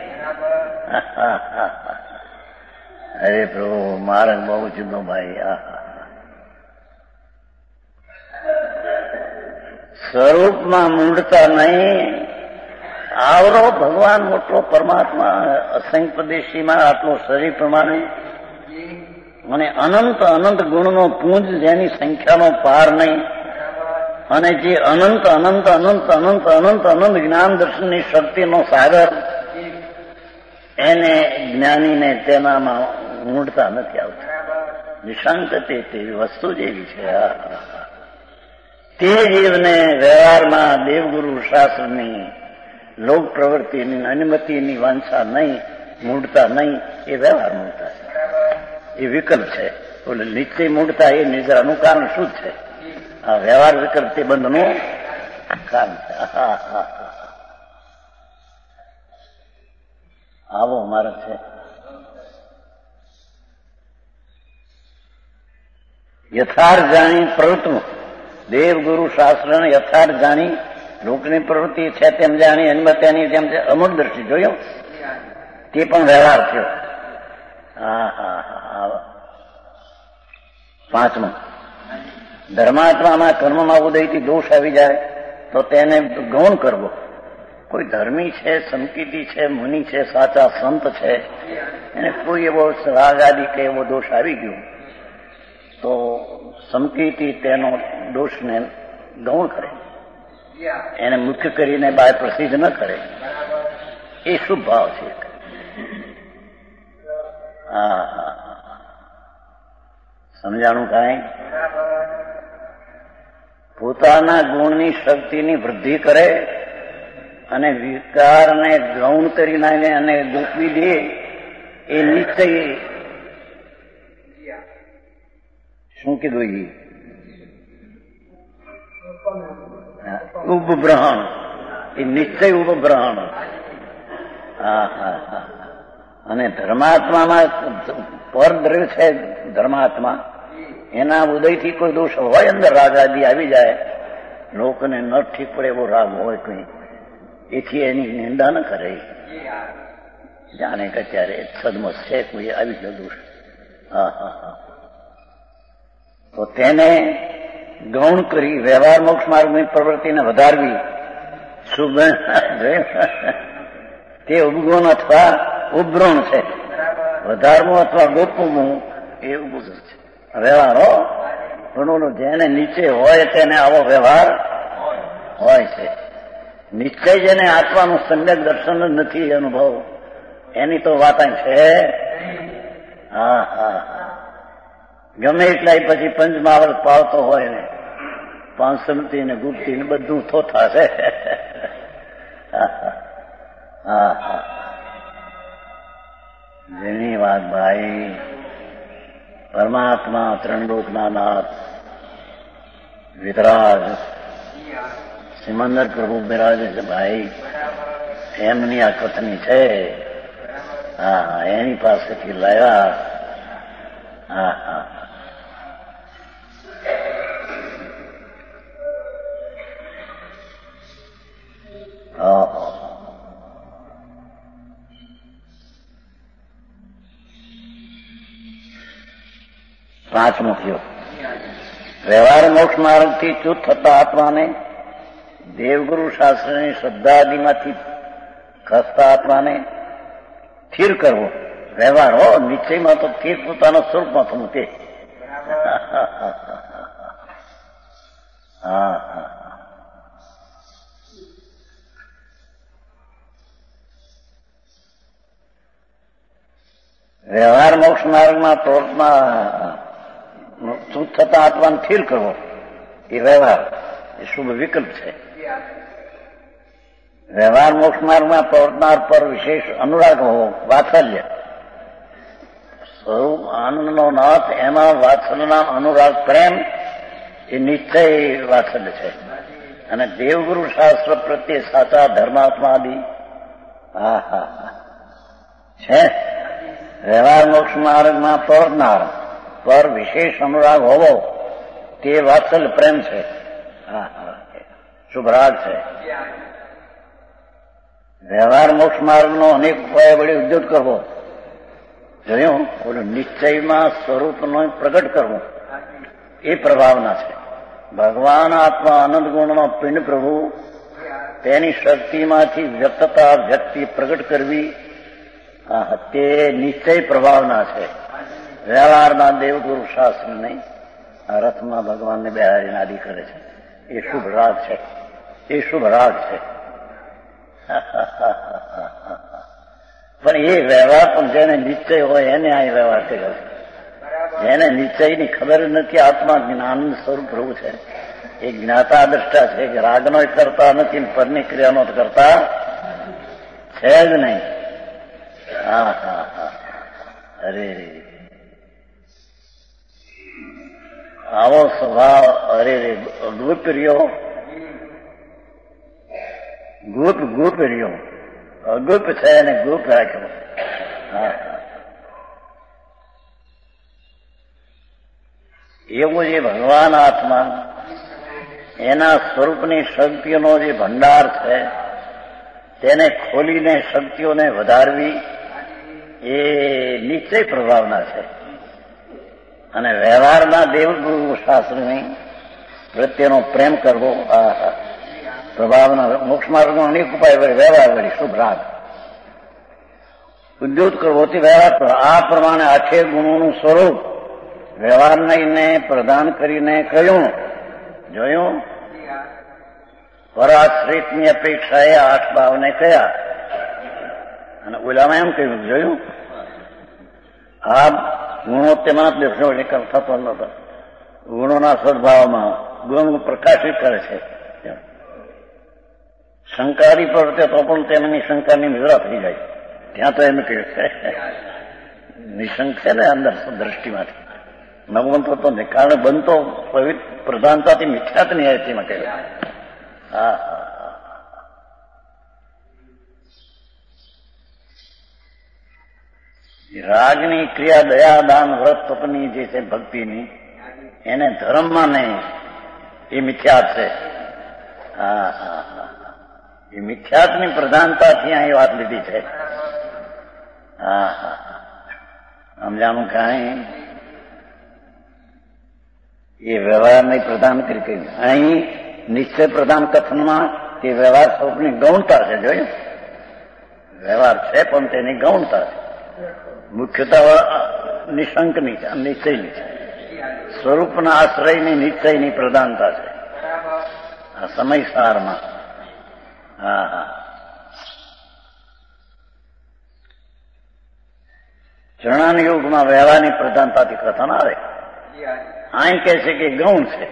અરે પ્રભુ, માર્ગ બહુ જુદો ભાઈ. સ્વરૂપમાં મૂળતા નહીં. આવરો ભગવાન મોટો પરમાત્મા અસંખ્ય પ્રદેશીમાં આટલો શરીર પ્રમાણે અને અનંત અનંત ગુણનો પુંજ, જેની સંખ્યાનો પાર નહીં, અને જે અનંત અનંત અનંત અનંત અનંત અનંત જ્ઞાન દર્શનની શક્તિનો સાગર, એને જ્ઞાનીને તેનામાં મૂળતા નથી આવતી. નિશાંત તેવી વસ્તુ જેવી છે. તે જીવને વ્યવહારમાં દેવગુરુ શાસ્ત્રની, લોક પ્રવૃત્તિની, અનુમતિની વાંછા નહીં, મૂળતા નહીં, એ વ્યવહાર મૂળતા છે. એ વિકલ્પ છે. બોલે નિશ્ચય મૂળતા એ નિદ્રાનું કારણ શું છે? આ વ્યવહાર વિકલ્પ તે બંધનું કારણ છે. આવો માર્ગ છે. યથાર્થ જાણી પ્રવૃત્તિ, દેવગુરુ શાસ્ત્રને યથાર્થ જાણી, લોકની પ્રવૃત્તિ છે તેમ જાણી, અનુમત્યાની જેમ છે અમૂળ દ્રષ્ટિ જોયો, તે પણ વ્યવહાર થયો. હા હા હા. 5મું, ધર્માત્મામાં કર્મમાં ઉદયથી દોષ આવી જાય તો તેને ગૌણ કરવો. કોઈ ધર્મી છે, સંકિતી છે, મુનિ છે, સાચા સંત છે, એને કોઈ એવો રાગ આદિ કે એવો દોષ આવી ગયો તો સંકિતી તેનો દોષને ગૌણ કરે, એને મુખ્ય કરીને બહાર પ્રસિદ્ધ ન કરે. એ શુભ ભાવ છે. હા હા, સમજાણું કાંઈ? પોતાના ગુણની શક્તિની વૃદ્ધિ કરે અને વિકારને ગૌણ કરી નાખે અને ગોઠવી દે, એ નિશ્ચય શું કીધું? ઉપગ્રહણ. એ નિશ્ચય ઉપગ્રહણ. હા હા હા. અને ધર્માત્મામાં પરદ્રવ્ય છે. ધર્માત્મા એના ઉદયથી કોઈ દોષ હોય, અંદર રાગ આદિ આવી જાય, લોકોને ન ઠીક પડે એવો રાગ હોય કઈ, એથી એની નિંદા ન કરે. જાણે કે અત્યારે સદમત છે, કોઈ આવી ગયો દોષ. હા હા હા. તો તેને ગૌણ કરી વ્યવહાર મોક્ષ માર્ગની પ્રવૃત્તિને વધારવી. શુભ તે ઉપગુણ અથવા ઉપગ્રહણ છે. વધારવું અથવા ગોપવું એ ઉપગ્રહ છે. વ્યવહારો ઘણું જેને નીચે હોય તેને આવો વ્યવહાર હોય છે. નિશ્ચય જેને આત્માનું સમ્યક દર્શન જ નથી અનુભવ, એની તો વાત છે. હા હા, ગમે એટલાય પછી પંચમહાવર્ત પાવતો હોય ને, પાંચમતી ને ગુપ્તી ને બધું થોથા છે. હા હા, જેની વાત ભાઈ, પરમાત્મા ત્રણલોકના નાથ વિતરાગ સિમંદર પ્રભુ બિરાજે છે ભાઈ, એમની આ કથની છે. હા, એની પાસેથી લાવ્યા હા હા પાંચમો થયો. વ્યવહાર મોક્ષ માર્ગથી ચ્યુત થતા આત્માને દેવગુરુ શાસ્ત્રની શ્રદ્ધાદિમાંથી ખસતા આત્માને સ્થિર કરવો. વ્યવહાર હો, નિશ્ચયમાં તો સ્થિર પોતાના સ્વરૂપમાં થવું તે. હા હા વ્યવહાર મોક્ષ માર્ગમાં ચ્યુત થતા આત્માને સ્થિર કરવો એ વ્યવહાર, એ શુભ વિકલ્પ છે. વ્યવહાર મોક્ષ માર્ગમાં પ્રવર્તનાર પર વિશેષ અનુરાગ હોવો, વાત્સલ્ય. સ્વરૂપ આનંદનો નાથ, એમાં વાત્સલ્યના અનુરાગ પ્રેમ એ નિશ્ચય વાત્સલ્ય છે. અને દેવગુરુ શાસ્ત્ર પ્રત્યે સાચા ધર્માત્માદિ હા હા છે. વ્યવહાર મોક્ષ માર્ગમાં પ્રવર્તનાર પર વિશેષ અનુરાગ હોવો તે વાત્સલ્ય પ્રેમ છે. હા હા શુભરાગ છે. વ્યવહાર મોક્ષ માર્ગનો અનેક ઉપાય વડે ઉદ્યોગ કરવો. જોયું, ઓલું નિશ્ચયમાં સ્વરૂપનો પ્રગટ કરવો એ પ્રભાવના છે. ભગવાન આત્મા આનંદ ગુણનો પિંડ પ્રભુ, તેની શક્તિમાંથી વ્યક્તતા વ્યક્તિ પ્રગટ કરવી તે નિશ્ચય પ્રભાવના છે. વ્યવહારના દેવગુરુ શાસ્ત્ર નહીં, આ રથમાં ભગવાનને બેહારીને આદિ કરે છે એ શુભ રાગ છે. એ શુભ રાગ છે. પણ એ વ્યવહાર પણ જેને નિશ્ચય હોય એને આ વ્યવહાર કર્યો છે. જેને નિશ્ચયની ખબર નથી આત્મા જ્ઞાન સ્વરૂપ પ્રભુ છે, એ જ્ઞાતા દ્રષ્ટા છે કે રાગનો કરતા નથી, પરની ક્રિયાનો કરતા છે જ નહીં. હા હા હા અરે આવો સ્વભાવ, અરે ગુપ રહ્યો, ગુપ રહ્યો, અગુપ છે અને ગુપ રાખ્યો. હા એવું જે ભગવાન આત્મા એના સ્વરૂપની શક્તિઓનો જે ભંડાર છે તેને ખોલીને શક્તિઓને વધારવી એ નિશ્ચય પ્રભાવના છે. અને વ્યવહારના દેવગુરુ શાસ્ત્રની પ્રત્યેનો પ્રેમ કરવો પ્રભાવના. મોક્ષ માર્ગનો અનેક ઉપાય વડે વ્યવહાર વળી શુભ રાગ ઉદ્યોગ કરવો તે વ્યવહાર. આ પ્રમાણે 8 ગુણોનું સ્વરૂપ વ્યવહારને પ્રદાન કરીને કહ્યું. જોયું, પરાશ્રિતની અપેક્ષાએ 8 ભાવને કયા અને ઓલામાં એમ કહ્યું. જોયું, આ ગુણો તેમાં દર્શનો થતો નતો. ગુણોના સદભાવમાં ગુણ પ્રકાશિત કરે છે. શંકારી પ્રવૃત્તિ તો પણ તેમની શંકાની નિદ્રા થઈ જાય. ત્યાં તો એમ કહ્યું છે નિશંક છે ને અંદર દ્રષ્ટિમાંથી નવંતો તો કારણ બનતો પવિત્ર પ્રધાનતાથી મિથ્યાત નહીં આવે તેમાં કહ્યું. હા રાગની ક્રિયા દયા દાન વ્રત તપની જે છે ભક્તિની, એને ધર્મમાં નહીં, એ મિથ્યાત છે. હા હા હા એ મિથ્યાતની પ્રધાનતાથી અહીં વાત લીધી છે. હા હા સમજાણું કાંઈ એ વ્યવહારની પ્રધાન કરી કહ્યું. અહીં નિશ્ચય પ્રધાન કથનમાં તે વ્યવહાર સ્વરૂપની ગૌણતા છે. જોયું, વ્યવહાર છે પણ તેની ગૌણતા છે. મુખ્યતા નિશંકની છે, નિશ્ચયની છે. સ્વરૂપના આશ્રયની નિશ્ચયની પ્રધાનતા છે આ સમયસારમાં. હા હા જણાન યુગમાં વ્યવહારની પ્રધાનતાથી કથન આવે. અહીં કહે છે કે ગૌણ છે.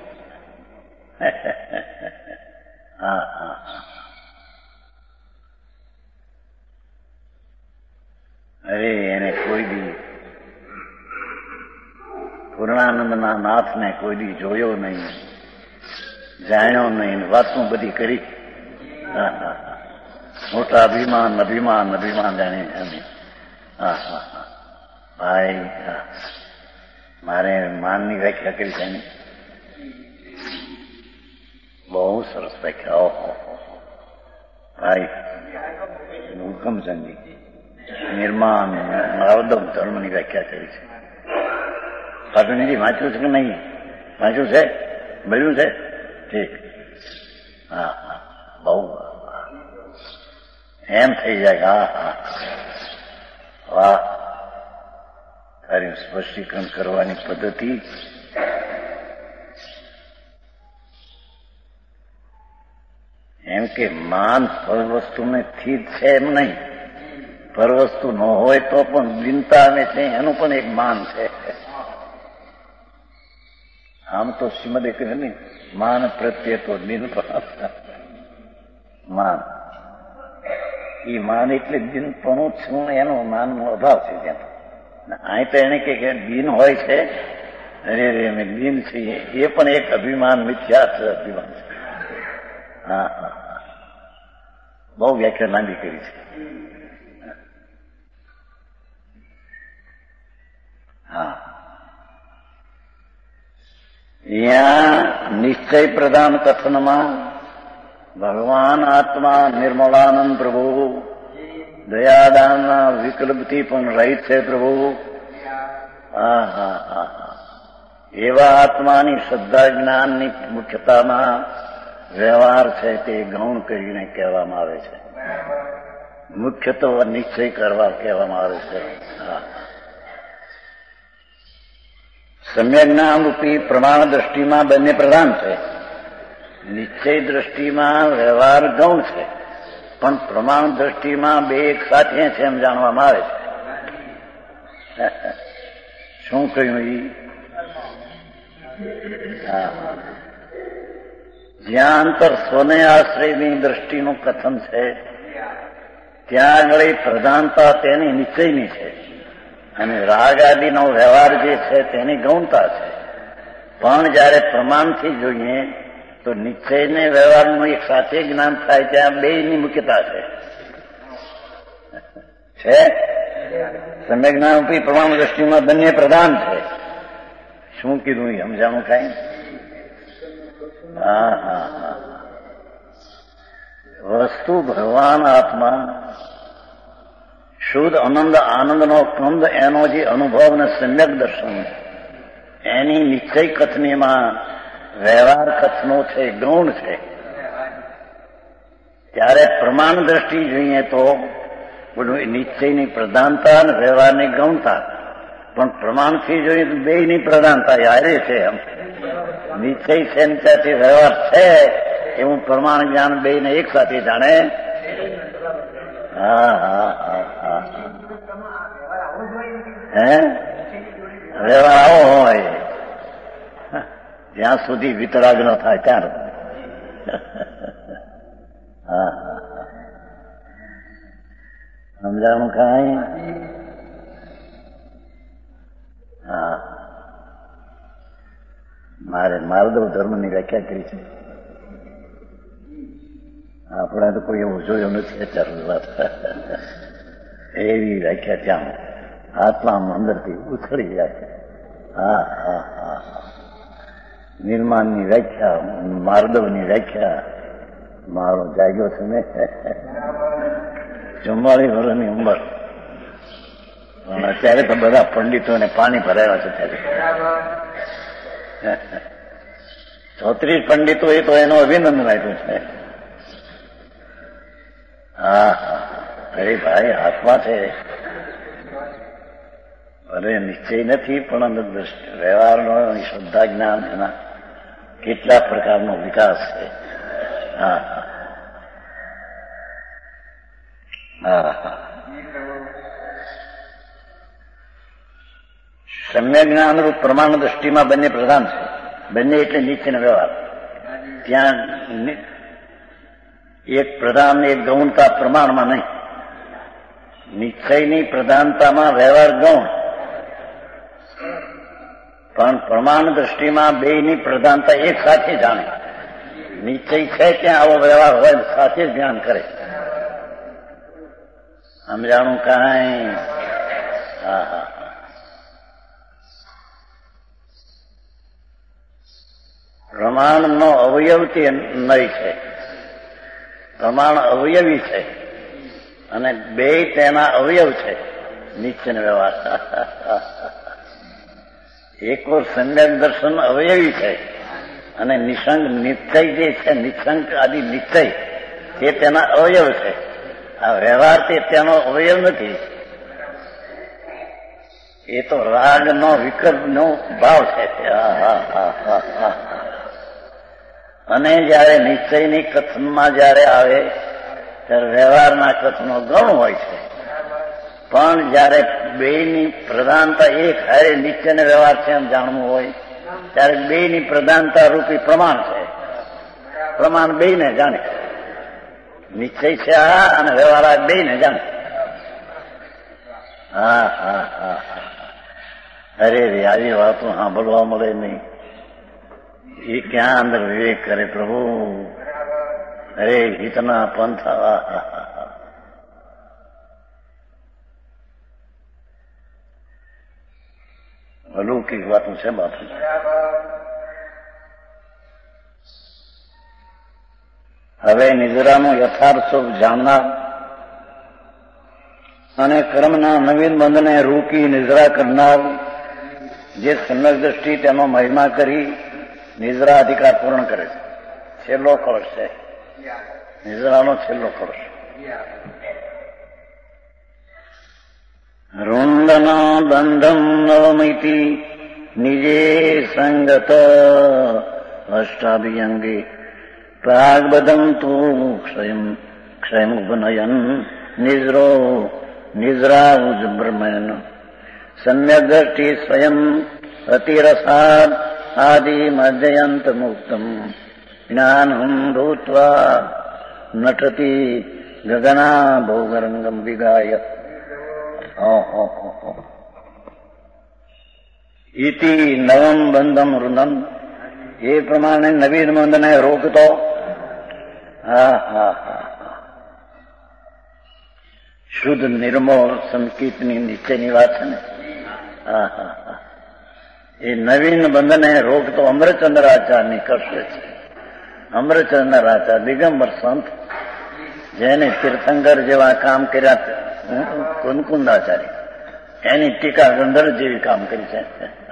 હા હા અરે એને કોઈ દી પૂર્ણાનંદના નાથને કોઈ દી જોયો નહીં, જાણ્યો નહીં, વાતો બધી કરી. મોટા અભિમાન જાણે. હા હા ભાઈ મારે માનની વ્યાખ્યા કરી છે ને બહુ સરસ વ્યાખ્યા. ઓહો ભાઈ હુકમચંદી નિર્માણ માવદમ ધર્મની વ્યાખ્યા કરી છે. પાટણજી વાંચ્યું છે કે નહીં? વાંચ્યું છે? મળ્યું છે? ઠીક. હા હા બહુ એમ થઈ જાય. હા હા વાહ. તારી સ્પષ્ટીકરણ કરવાની પદ્ધતિ એમ કે માન પરવસ્તુને થી જ છે એમ નહીં. પરવસ્તુ ન હોય તો પણ દિનતા આવે છે એનું પણ એક માન છે. આમ તો શ્રીમદે કહ્યું ને માન પ્રત્યે તો દિન માન એ માન એટલે દિનપણું છું એનો માનનો અભાવ છે ત્યાં. અહીં તો એને કે દિન હોય છે અરે રે અમે દિન છીએ એ પણ એક અભિમાન મિથ્યા છે અભિમાન છે. હા હા બહુ વ્યાખ્યા લાંબી કરી છે. હા અહીંયા નિશ્ચય પ્રદાન કથનમાં ભગવાન આત્મા નિર્મળાનંદ પ્રભુ દયાદાનના વિકલ્પથી પણ રહિત છે પ્રભુ. હા હા હા એવા આત્માની શ્રદ્ધા જ્ઞાનની મુખ્યતામાં વ્યવહાર છે તે ગૌણ કરીને કહેવામાં આવે છે. મુખ્યત્વ નિશ્ચય કરવા કહેવામાં આવે છે. હા સમ્યક જ્ઞાન રૂપી પ્રમાણ દ્રષ્ટિમાં બંને પ્રધાન છે. નિશ્ચય દ્રષ્ટિમાં વ્યવહાર ગૌણ છે પણ પ્રમાણ દ્રષ્ટિમાં બે એક સાથે છે એમ જાણવામાં આવે છે. શું કહ્યું એ? જ્યાં અંતર સ્વને આશ્રયની દ્રષ્ટિનું કથન છે ત્યાં આગળ પ્રધાનતા તેની નિશ્ચયની છે અને રાગ આદિનો વ્યવહાર જે છે તેની ગૌણતા છે. પણ જયારે પ્રમાણથી જોઈએ તો નિશ્ચયને વ્યવહારનું એક સાથે જ્ઞાન થાય ત્યાં બેયની મુખ્યતા છે. સમ્યક જ્ઞાન રૂપી પ્રમાણ દ્રષ્ટિમાં બંને પ્રધાન છે. શું કીધું એ સમજાણું કાંઈ? હા હા હા વસ્તુ ભગવાન આત્મા શુદ્ધ આનંદ આનંદનો કંદ એનો જે અનુભવ ને સમ્યક દર્શન એની નિશ્ચય કથનીમાં વ્યવહાર કથનો છે ગૌણ છે. ત્યારે પ્રમાણ દ્રષ્ટિ જોઈએ તો બધું નિશ્ચયની પ્રધાનતા અને વ્યવહારની ગૌણતા. પણ પ્રમાણથી જોઈએ તો બેયની પ્રધાનતા યારે છે. એમ નિશ્ચય છે ને ત્યાંથી વ્યવહાર છે એવું પ્રમાણ જ્ઞાન બેયને એક સાથે જાણે. હા હા હા હા હે વ્યવહાર આવો હોય જ્યાં સુધી વિતરાગ ન થાય ત્યાં. હા સમજાણું કાંઈ? હા મારે માર્દવ ધર્મની વ્યાખ્યા કરી છે. આપણે તો કોઈ એવું જોયું નથી અત્યાર વાત. એવી વ્યાખ્યા ત્યાં આત્મા અંદરથી ઉછળી જાય છે. હા હા હા નિર્માણની વ્યાખ્યા માર્દવની વ્યાખ્યા મારો જાગ્યો છે ને 44 વર્ષની ઉંમર. પણ અત્યારે તો બધા પંડિતોને પાણી ભરાયા છે. ત્યારે 34 પંડિતો એ તો એનો અભિનંદન આપ્યું છે. હા હા અરે ભાઈ આત્મા છે. અરે નિશ્ચય નથી પણ વ્યવહારનો શ્રદ્ધા જ્ઞાન એના કેટલા પ્રકારનો વિકાસ છે. હા હા હા સમ્યક જ્ઞાન રૂપ પ્રમાણ દ્રષ્ટિમાં બંને પ્રધાન છે. બંને એટલે નિશ્ચયનો વ્યવહાર. ત્યાં એક પ્રધાન એક ગૌણતા પ્રમાણમાં નહીં. નિશ્ચયની પ્રધાનતામાં વ્યવહાર ગૌણ પણ પ્રમાણ દ્રષ્ટિમાં બેયની પ્રધાનતા એક સાથે જાણે. નિશ્ચય છે ત્યાં આવો વ્યવહાર હોય સાથે જ ધ્યાન કરે. સમજાણું કાંઈ? હા હા પ્રમાણનો અવયવ તે નહીં છે. પ્રમાણ અવયવી છે અને બે તેના અવયવ છે. નિશ્ચય વ્યવહાર એક સમ્યક દર્શન અવયવી છે અને નિસંગ નિશ્ચય જે છે, નિસંગ આદિ નિશ્ચય તે તેના અવયવ છે. આ વ્યવહાર તે તેનો અવયવ નથી. એ તો રાગનો વિકલ્પનો ભાવ છે. અને જયારે નિશ્ચયની કથનમાં જયારે આવે ત્યારે વ્યવહારના કથનો ગૌણ હોય છે. પણ જયારે બેની પ્રધાનતા એક હારે નિશ્ચય વ્યવહાર છે એમ જાણવું હોય ત્યારે બેની પ્રધાનતા રૂપી પ્રમાણ છે. પ્રમાણ બેને જાણે. નિશ્ચય છે આ અને વ્યવહાર આ બેને જાણે. હા હા હા હા. અરે રે, આવી વાતો સાંભળવા મળે નહીં. એ ક્યાં અંદર વિવેક કરે પ્રભુ. અરે હિતના પંથ અલૌકિક વાતું છે બાપુ. હવે નિદ્રાનું યથાર્થ સ્વરૂપ જાણનાર અને કર્મના નવીન બંધને રોકી નિદ્રા કરનાર જે સમ્યક દ્રષ્ટિ તેનો મહિમા કરી નિદ્રા અધિકાર પૂર્ણ કરે છે. છેલ્લો કળશ છે નિદ્રાનો, છેલ્લો કળશ. રુંડના બંધમ નવમિતિ નિજે સંગત અષ્ટાભિયંગે પ્રાગબદમ તુ ક્ષયમુપનયન નિદ્રો નિદ્રાઉજ બ્રહ્મન સમ્યક દ્રષ્ટિ સ્વયં અતિરસાદ આદિ મજ્જયંત મુક્તમ જ્ઞાનમ ભૂત્વા નટતી ગગના ભોગરંગમ વિગાય. ઇતિ નવમ બંધમ રુદમ. એ પ્રમાણે નવીન બંધને રોકતો. હા હા હા. શુદ્ધ નિર્મોળ સંકિતની નીચેની વાત છે ને. હા હા હા. એ નવીન બંધને રોકતો અમરચંદ્રાચાર્યની કરશે છે. અમરચંદ્રાચાર્ય દિગંબર સંત જેને તીર્થંકર જેવા કામ કર્યા, કુનકુંદાચાર્ય એની ટીકા ગંધર્વ જેવી કામ કરી છે.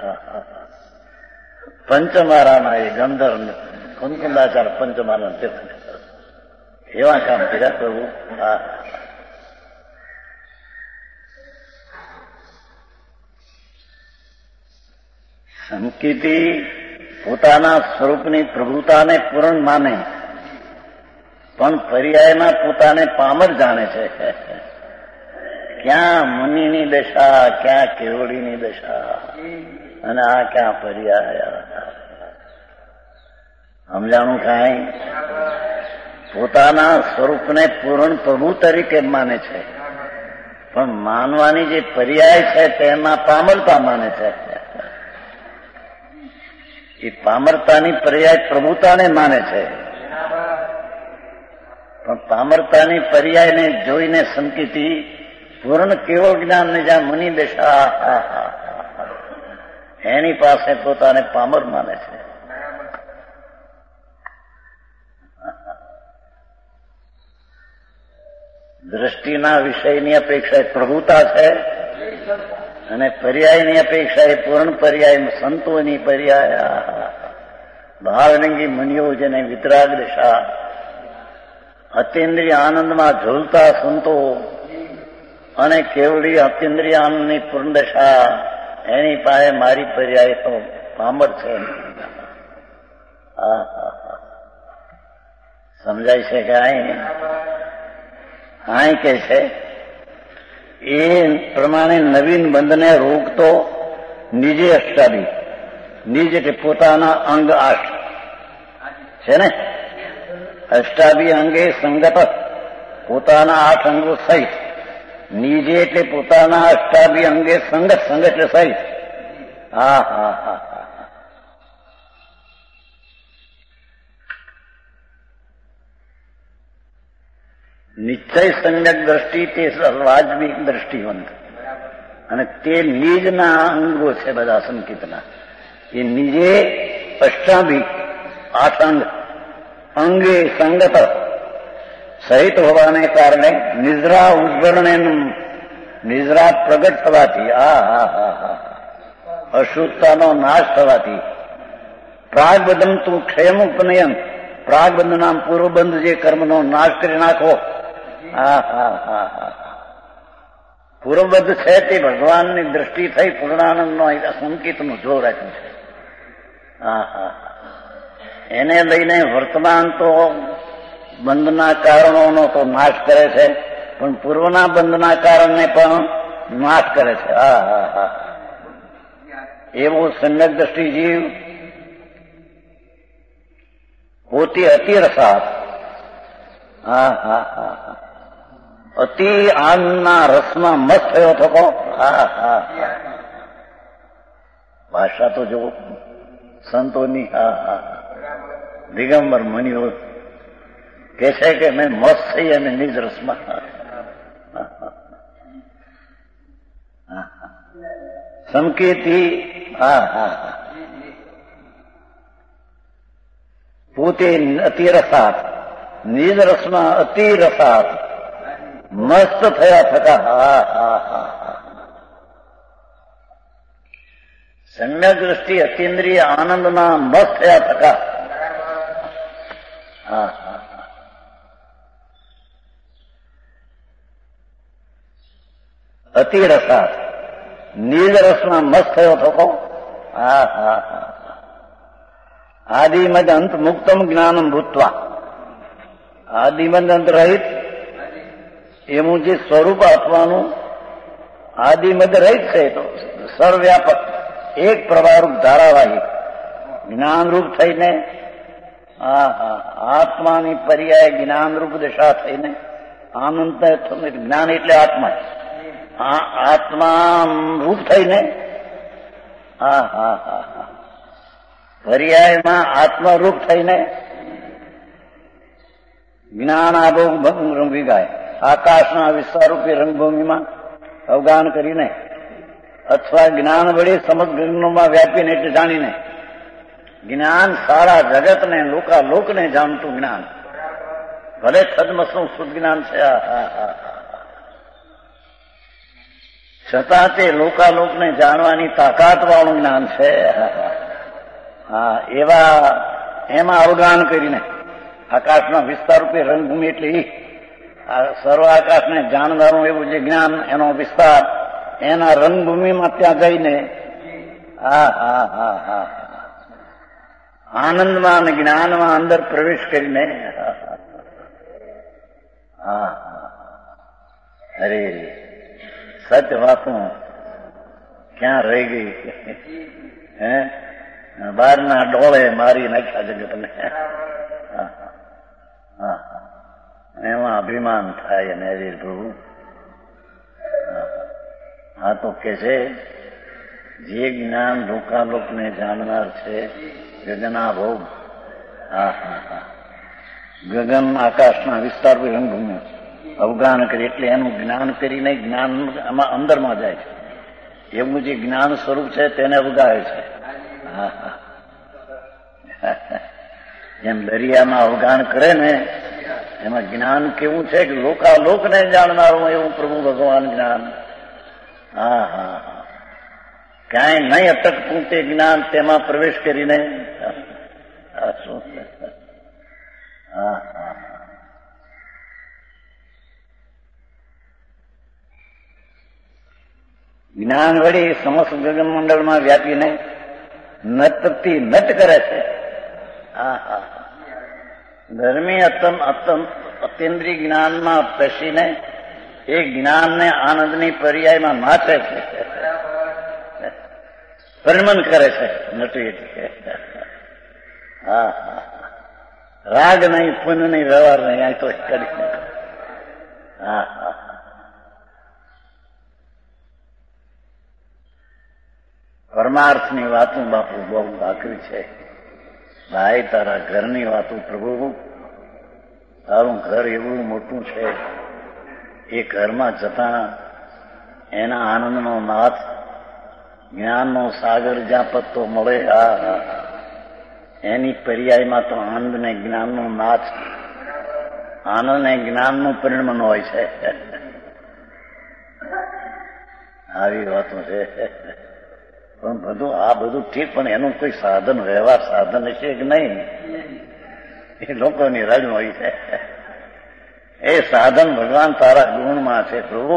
પંચમારાના એ ગંધર્વ કુનકુંદાચાર્ય પંચમારાના તીર્થંકર એવા કામ કર્યા પ્રભુ. હા. સંકિતિ પોતાના સ્વરૂપની પ્રભુતાને પૂર્ણ માને પણ પર્યાયમાં પોતાને પામર જાણે છે. ક્યાં મુનિની દશા, ક્યાં કેવડીની દશા, અને આ ક્યાં પર્યાય. સમજાણું કાંઈ? પોતાના સ્વરૂપને પૂર્ણ પ્રભુ તરીકે માને છે પણ માનવાની જે પર્યાય છે તેમાં પામરતા માને છે. એ પામરતાની પર્યાય પ્રભુતાને માને છે પણ પામરતાની પર્યાયને જોઈને સંકિતિ પૂર્ણ કેવળ જ્ઞાનને જ્યાં મુનિ દશા એની પાસે પોતાને પામર માને છે. દ્રષ્ટિના વિષયની અપેક્ષા પ્રભુતા છે અને પર્યાયની અપેક્ષા એ પૂર્ણ પર્યાય સંતોની પર્યાય. ભાવરંગી મુનિઓ જેને વિતરાગ દશા, અતિન્દ્રિય આનંદમાં ઝૂલતા સંતો અને કેવડી અતિન્દ્રિય આનંદની પૂર્ણ દશા એની પાસે મારી પર્યાય તો પામર છે. સમજાય છે કે અહીં કે છે એ પ્રમાણે નવીન બંધને રોકતો નિજે અષ્ટાભી. નિજ એટલે પોતાના અંગ 8 છે ને. અષ્ટાભી અંગે સંગત પોતાના 8 અંગો સહિત. નિજે એટલે પોતાના અષ્ટાભી અંગે સંગત. સંગત એટલે સહિત. હા હા હા હા. નિશ્ચય સમ્યક દ્રષ્ટિ તે વાજબી દ્રષ્ટિવંત અને તે નિજના અંગો છે બધા સંકિતના. એ નિજે અષ્ટાભી આસંગ અંગે સંગત સહિત હોવાને કારણે નિદ્રા ઉદ્ગરણે નિદ્રા પ્રગટ થવાથી અશુદ્ધતાનો નાશ થવાથી પ્રાગબંધન તું ક્ષયમ ઉપનયન પ્રાગબંધના પૂર્વબંધ જે કર્મનો નાશ કરી નાખો. પૂર્વબંધ છે તે ભગવાનની દ્રષ્ટિ થઈ પૂર્ણાનંદનો સંકેતનું જોર આપ્યું છે. એને લઈને વર્તમાન તો બંધના કારણોનો તો નાશ કરે છે, પણ પૂર્વના બંધના કારણને પણ નાશ કરે છે. એવો સમ્યક દ્રષ્ટિ જીવ પોતે અતિ રસાત અતિ આનંદના રસમાં મસ્ત થયો થકો. ભાષા તો જો સંતોની દિગંબર મુનિઓ કે છે કે મેં મસ્ત થઈ અને નિજ રસમાં. સંકેતી પોતે અતિ રસાત નિજ રસમાં અતિ રસાત મસ્ત થયા થતા સમ્યક દ્રષ્ટિ અતિન્દ્રિય આનંદના મસ્ત થયા થતા અતિ રસાત નિજ રસમાં મસ્ત થયો થકો. આદિમદ અંત મુક્તમ જ્ઞાનમ ભૂતવા આદિમદ અંત રહિત એનું જે સ્વરૂપ આપવાનું આદિમદ રહિત છે તો સર્વવ્યાપક એક પ્રવાહરૂપ ધારાવાહી જ્ઞાનરૂપ થઈને આત્માની પર્યાય જ્ઞાનરૂપ દશા થઈને આનંદ જ્ઞાન એટલે આત્મા આત્મા રૂપ થઈને પર્યાયમાં આત્મરૂપ થઈને જ્ઞાન આભોગ રંગી ગાય આકાશના વિસ્તારરૂપી રંગભૂમિમાં અવગાન કરીને અથવા જ્ઞાન વડે સમગ્રમાં વ્યાપીને એટલે જાણીને જ્ઞાન સારા જગતને લોકાલોકને જાણતું જ્ઞાન ભલે છદ્મસનું શુદ્ધ જ્ઞાન છે છતાં તે લોકાલોકને જાણવાની તાકાત વાળું જ્ઞાન છે. એવા એમાં અવગાન કરીને આકાશના વિસ્તારરૂપે રંગભૂમિ એટલે સર્વ આકાશને જાણનારું એવું જે જ્ઞાન એનો વિસ્તાર એના રંગભૂમિમાં ત્યાં જઈને આનંદમાં અને જ્ઞાનમાં અંદર પ્રવેશ કરીને અરે સત્ય વાતું ક્યાં રહી ગઈ હે બહારના ડોળે મારી નાખ્યા જગતને. એમાં અભિમાન થાય અને હરે પ્રભુ આ તો કે છે જે જ્ઞાન લોકાલોકને જાણનાર છે ગગના ભોગ ગગન આકાશના વિસ્તાર રંગભૂમિ અવગાન કરી એટલે એનું જ્ઞાન કરીને જ્ઞાન આમાં અંદરમાં જાય છે. એવું જે જ્ઞાન સ્વરૂપ છે તેને અવગાવે છે. જેમ દરિયામાં અવગાન કરે ને એમાં જ્ઞાન કેવું છે કે લોકાલોકને જાણનારું એવું પ્રભુ ભગવાન જ્ઞાન. ક્યાંય નહીં અટકતું તે જ્ઞાન તેમાં પ્રવેશ કરીને જ્ઞાન વળી સમસ્ત ગગન મંડળમાં વ્યાપીને નટથી નટ કરે છે. ધર્મી અત્યંત્રી જ્ઞાનમાં પેશીને એ જ્ઞાનને આનંદની પર્યાયમાં નાચે છે, પરિમન કરે છે. નટુ એટલે રાગ નહીં, પુન નહીં, વ્યવહાર નહીં, આ તો કરી પરમાર્થની વાતો બાપુ બહુ આકરી છે. ભાઈ તારા ઘરની વાતો પ્રભુ, તારું ઘર એવું મોટું છે, એ ઘરમાં જતા એના આનંદનો નાથ, જ્ઞાનનો સાગર જ્યાં પત્તો મળે એની પર્યાયમાં તો આનંદ ને જ્ઞાનનો નાશ, આનંદ ને જ્ઞાનનું પરિણમન હોય છે. આવી વાતો છે. પણ બધું ઠીક, પણ એનું કોઈ સાધન, વ્યવહાર સાધન છે કે નહીં, એ લોકોની રજ હોય છે. એ સાધન ભગવાન તારા ગુણમાં છે પ્રભુ.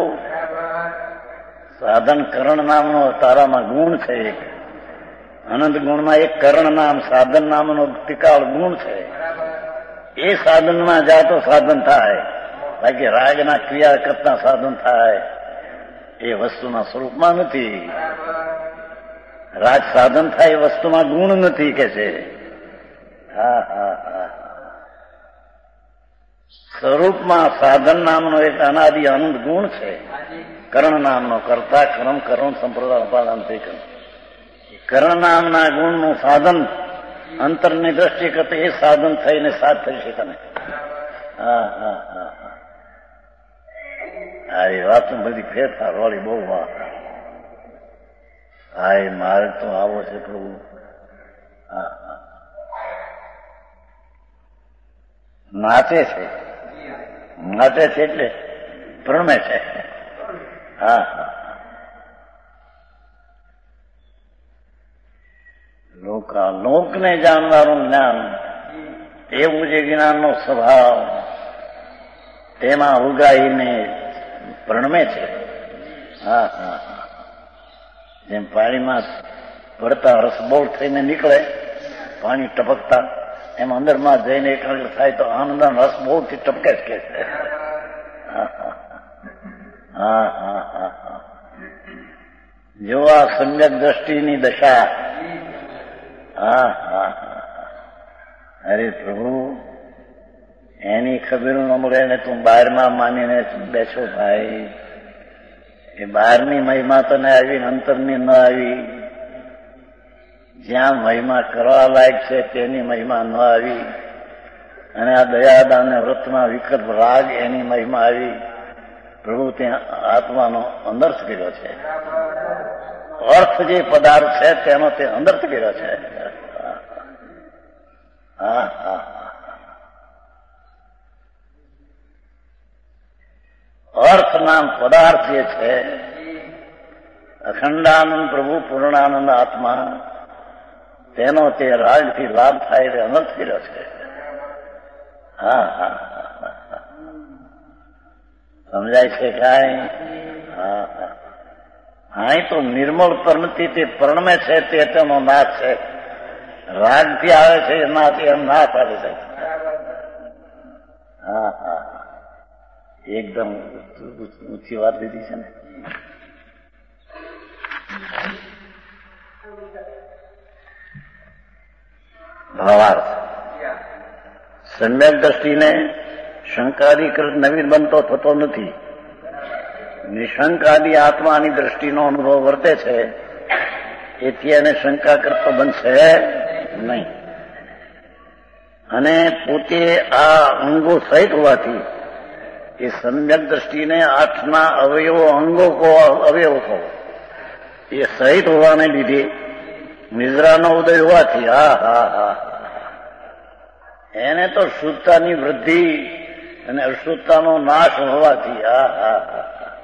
સાધન કરણ નામનો તારામાં ગુણ છે. એક અનંત ગુણમાં એક કરણ નામ સાધન નામનો ટિકાળ ગુણ છે. એ સાધનમાં જાય તો સાધન થાય, બાકી રાગના ક્રિયા કરતા સાધન થાય એ વસ્તુના સ્વરૂપમાં નથી. રાગ સાધન થાય એ વસ્તુમાં ગુણ નથી કે છે. હા હા હા. સ્વરૂપમાં સાધન નામનો એક અનાદિ આનંદ ગુણ છે. કરણ નામનો કર્તા કર્મ કરણ સંપ્રદાય ઉપાદાન થઈ કરણ નામના ગુણનું સાધન અંતરની દ્રષ્ટિ કરતા એ સાધન થઈને સાધ થઈ શકે ને. હા હા હા હા. આ એ વાત બધી ફેરફાર વાળી બહુ વાત. હા, એ મારે તો આવો છે પ્રભુ. હા હા. નાચે છે, નાચે છે એટલે પ્રણમે છે. હા હા. લોકને જાણવાનું જ્ઞાન એવું જે જ્ઞાનનો સ્વભાવ તેમાં ઉગાઈને પ્રણમે છે. હા હા. જેમ પાણીમાં પડતા રસબોળ થઈને નીકળે, પાણી ટપકતા, એમ અંદરમાં જઈને એકાગ્ર થાય તો આનંદ રસબોળથી ટપકે જ કે છે. હા હા હા હા. જો આ સમ્યક દ્રષ્ટિની દશા. હા હા હા. અરે પ્રભુ, એની ખબર ન મળે ને તું બહારમાં માનીને બેસો ભાઈ. એ બહારની મહિમા તો ન આવી, અંતરની ન આવી. જ્યાં મહિમા કરવા લાયક છે તેની મહિમા ન આવી, અને આ દયાદાન વ્રતમાં વિકલ્પ રાગ એની મહિમા આવી. પ્રભુ ત્યાં આત્માનો અનર્થ કર્યો છે. અર્થ જે પદાર્થ છે તેનો તે અનર્થ કર્યો છે. હા હા. અર્થ નામ પદાર્થ જે છે, અખંડાનંદ પ્રભુ પૂર્ણાનંદ આત્મા, તેનો તે રાગથી લાભ થાય તે અનર્થ કર્યો છે. હા હા. સમજાય છે કાંઈ? હા હા. હા, તો નિર્મળ પરણથી તે પરણમે છે તે તેનો નાશ છે. રાગથી આવે છે એનાથી એમ નાશ આવે છે. હા હા. એકદમ ઊંચી વાત લીધી છે ને. ભાવાર્થ. સમ્યક દ્રષ્ટિને શંકાદિકૃત નવીન બનતો થતો નથી. નિશંકાદી આત્માની દ્રષ્ટિનો અનુભવ વર્તે છે, એથી એને શંકા કરતો બનશે નહીં. અને પોતે આ અંગો સહિત હોવાથી એ સમ્યક દ્રષ્ટિને આઠના અવયવો અંગો કહો, અવયવો કહો, એ સહિત હોવાને લીધે નિદ્રાનો ઉદય હોવાથી હા હા હા એને તો શુદ્ધતાની વૃદ્ધિ અને અશુદ્ધતાનો નાશ હોવાથી હા હા હા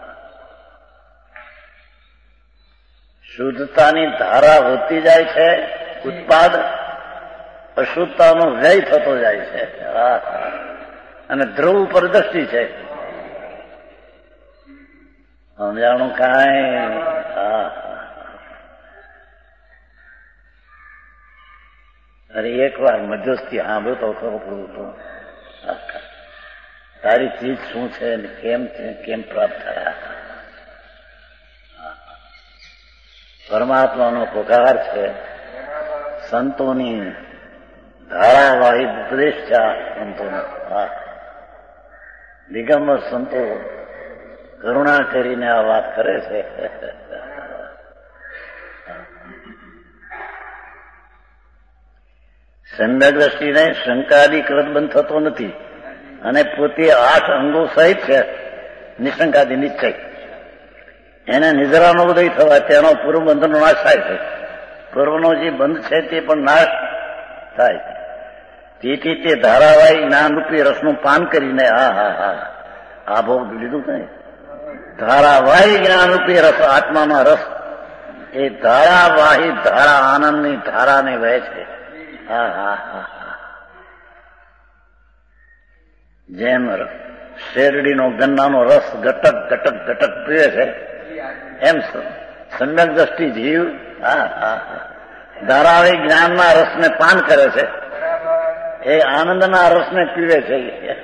શુદ્ધતાની ધારા વધતી જાય છે, ઉત્પાદ અશુદ્ધતાનો વ્યય થતો જાય છે. હા હા. અને ધ્રુવ ઉપર દ્રષ્ટિ છે. સમજાણું કાંઈ? હા. અરે એક વાર મધ્યસ્થી સાંભળ્યું તો ખબર પડવું તો તારી ચીજ શું છે ને કેમ છે, કેમ પ્રાપ્ત થયા. પરમાત્માનો પોકાર છે, સંતોની ધારાવાહી ઉપદેશ છે. સંતોનો દિગંબર સંતો કરુણા કરીને આ વાત કરે છે. સમ્યક દ્રષ્ટિને શંકાદિકૃત બંધ થતો નથી, અને પોતે 8 અંગો સહિત છે. નિશંકાદી નિશ્ચય એને નિદ્રાનો ઉદય થવા તેનો પૂર્વ બંધનનો નાશ થાય છે. પૂર્વનો જે બંધ છે તે પણ નાશ થાય. તેથી તે ધારાવાહી જ્ઞાનરૂપી રસનું પાન કરીને આ ભોગ લીધું થાય. ધારાવાહી જ્ઞાનરૂપી રસ, આત્માનો રસ એ ધારાવાહી ધારા આનંદની ધારાને વહે છે. જેમ શેરડીનો ગન્નાનો રસ ઘટક ઘટક ઘટક પીવે છે, એમ સમ્યક દ્રષ્ટિ જીવ ધારાવાહી જ્ઞાનના રસને પાન કરે છે, એ આનંદના રસને પીવે છે.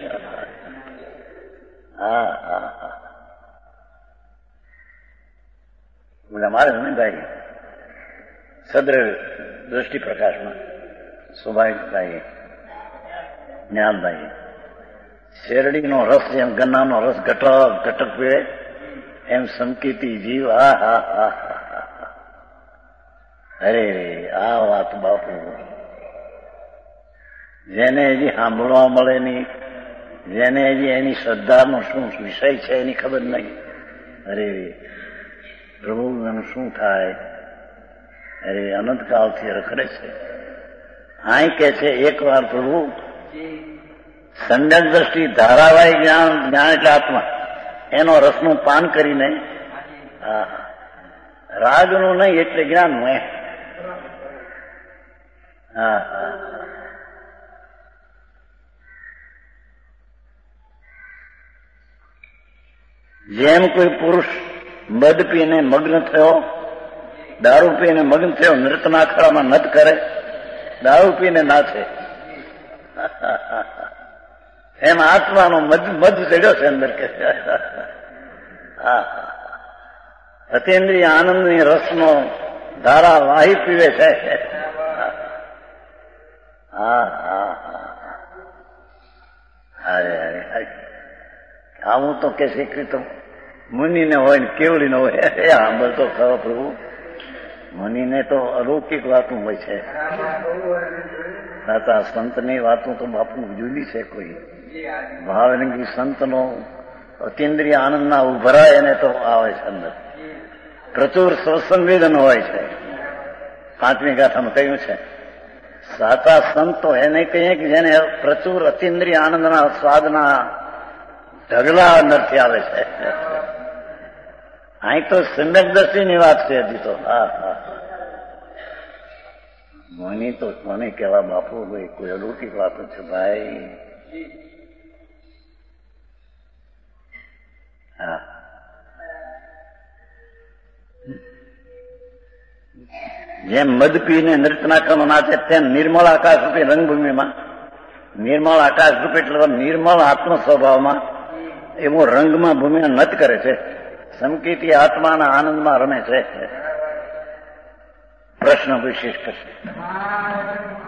અમારે ભાઈ સદ્ર દ્રષ્ટિ પ્રકાશમાં સુભાઈભાઈ જ્ઞાનભાઈ શેરડીનો રસ જેમ ગન્નાનો રસ ઘટક ઘટક પીવે એમ સંકિતી જીવ. અરે આ વાત બાપુ જેને હજી સાંભળવા મળે નહીં, જેને હજી એની શ્રદ્ધાનો શું વિષય છે એની ખબર નહીં. અરે પ્રભુ એનું શું થાય? અરે અનંતકાળથી રખડે છે. અહીં કે છે એક વાર પ્રભુ સમ્યક દ્રષ્ટિ ધારાવાહી જ્ઞાન એટલે આત્મા એનો રસનું પાન કરીને રાગનું નહીં એટલે જ્ઞાનનું. જેમ કોઈ પુરુષ મદ પીને મગ્ન થયો, દારૂ પીને મગ્ન થયો, નૃત્યના અખાડામાં નત કરે, દારૂ પીને નાચે, એમ આત્માનો મદ ચડ્યો છે અંદર કે અતિન્દ્રિય આનંદની રસનો ધારા વાહી પીવે છે. અરે આવું તો કે છે તો મુનિને હોય ને કેવડીને હોય એ સાંભળતો ખરો પ્રભુ. મુનિને તો અલૌકિક વાતો હોય છે, સાચા સંતની વાતો તો બાપુ જુદી છે. કોઈ ભાવરંગી સંતનો અતિન્દ્રિય આનંદના ઉભરાય એને તો આવે છે અંદર. પ્રચુર સ્વસંવેદન હોય છે. 5મી ગાથામાં કહ્યું છે સાચા સંતો એને કહીએ કે જેને પ્રચુર અતિન્દ્રિય આનંદના સ્વાદના ઢગલા અંદરથી આવે છે. અહીં તો સમ્યક દ્રષ્ટિની વાત છે હજી તો. મને તો મને કહેવા બાપુ ભાઈ કોઈ અલૌકિક વાતો છે ભાઈ. જેમ મદ પીને નૃત્યના ક્રમ નાચે તેમ નિર્મળ આકાશ રૂપે રંગભૂમિમાં, નિર્મળ આકાશ રૂપે એટલે નિર્મળ આત્મ સ્વભાવમાં એવો રંગમાં ભૂમિ નત કરે છે. સંકિતી આત્માના આનંદમાં રમે છે. પ્રશ્ન વિશેષ કરશે.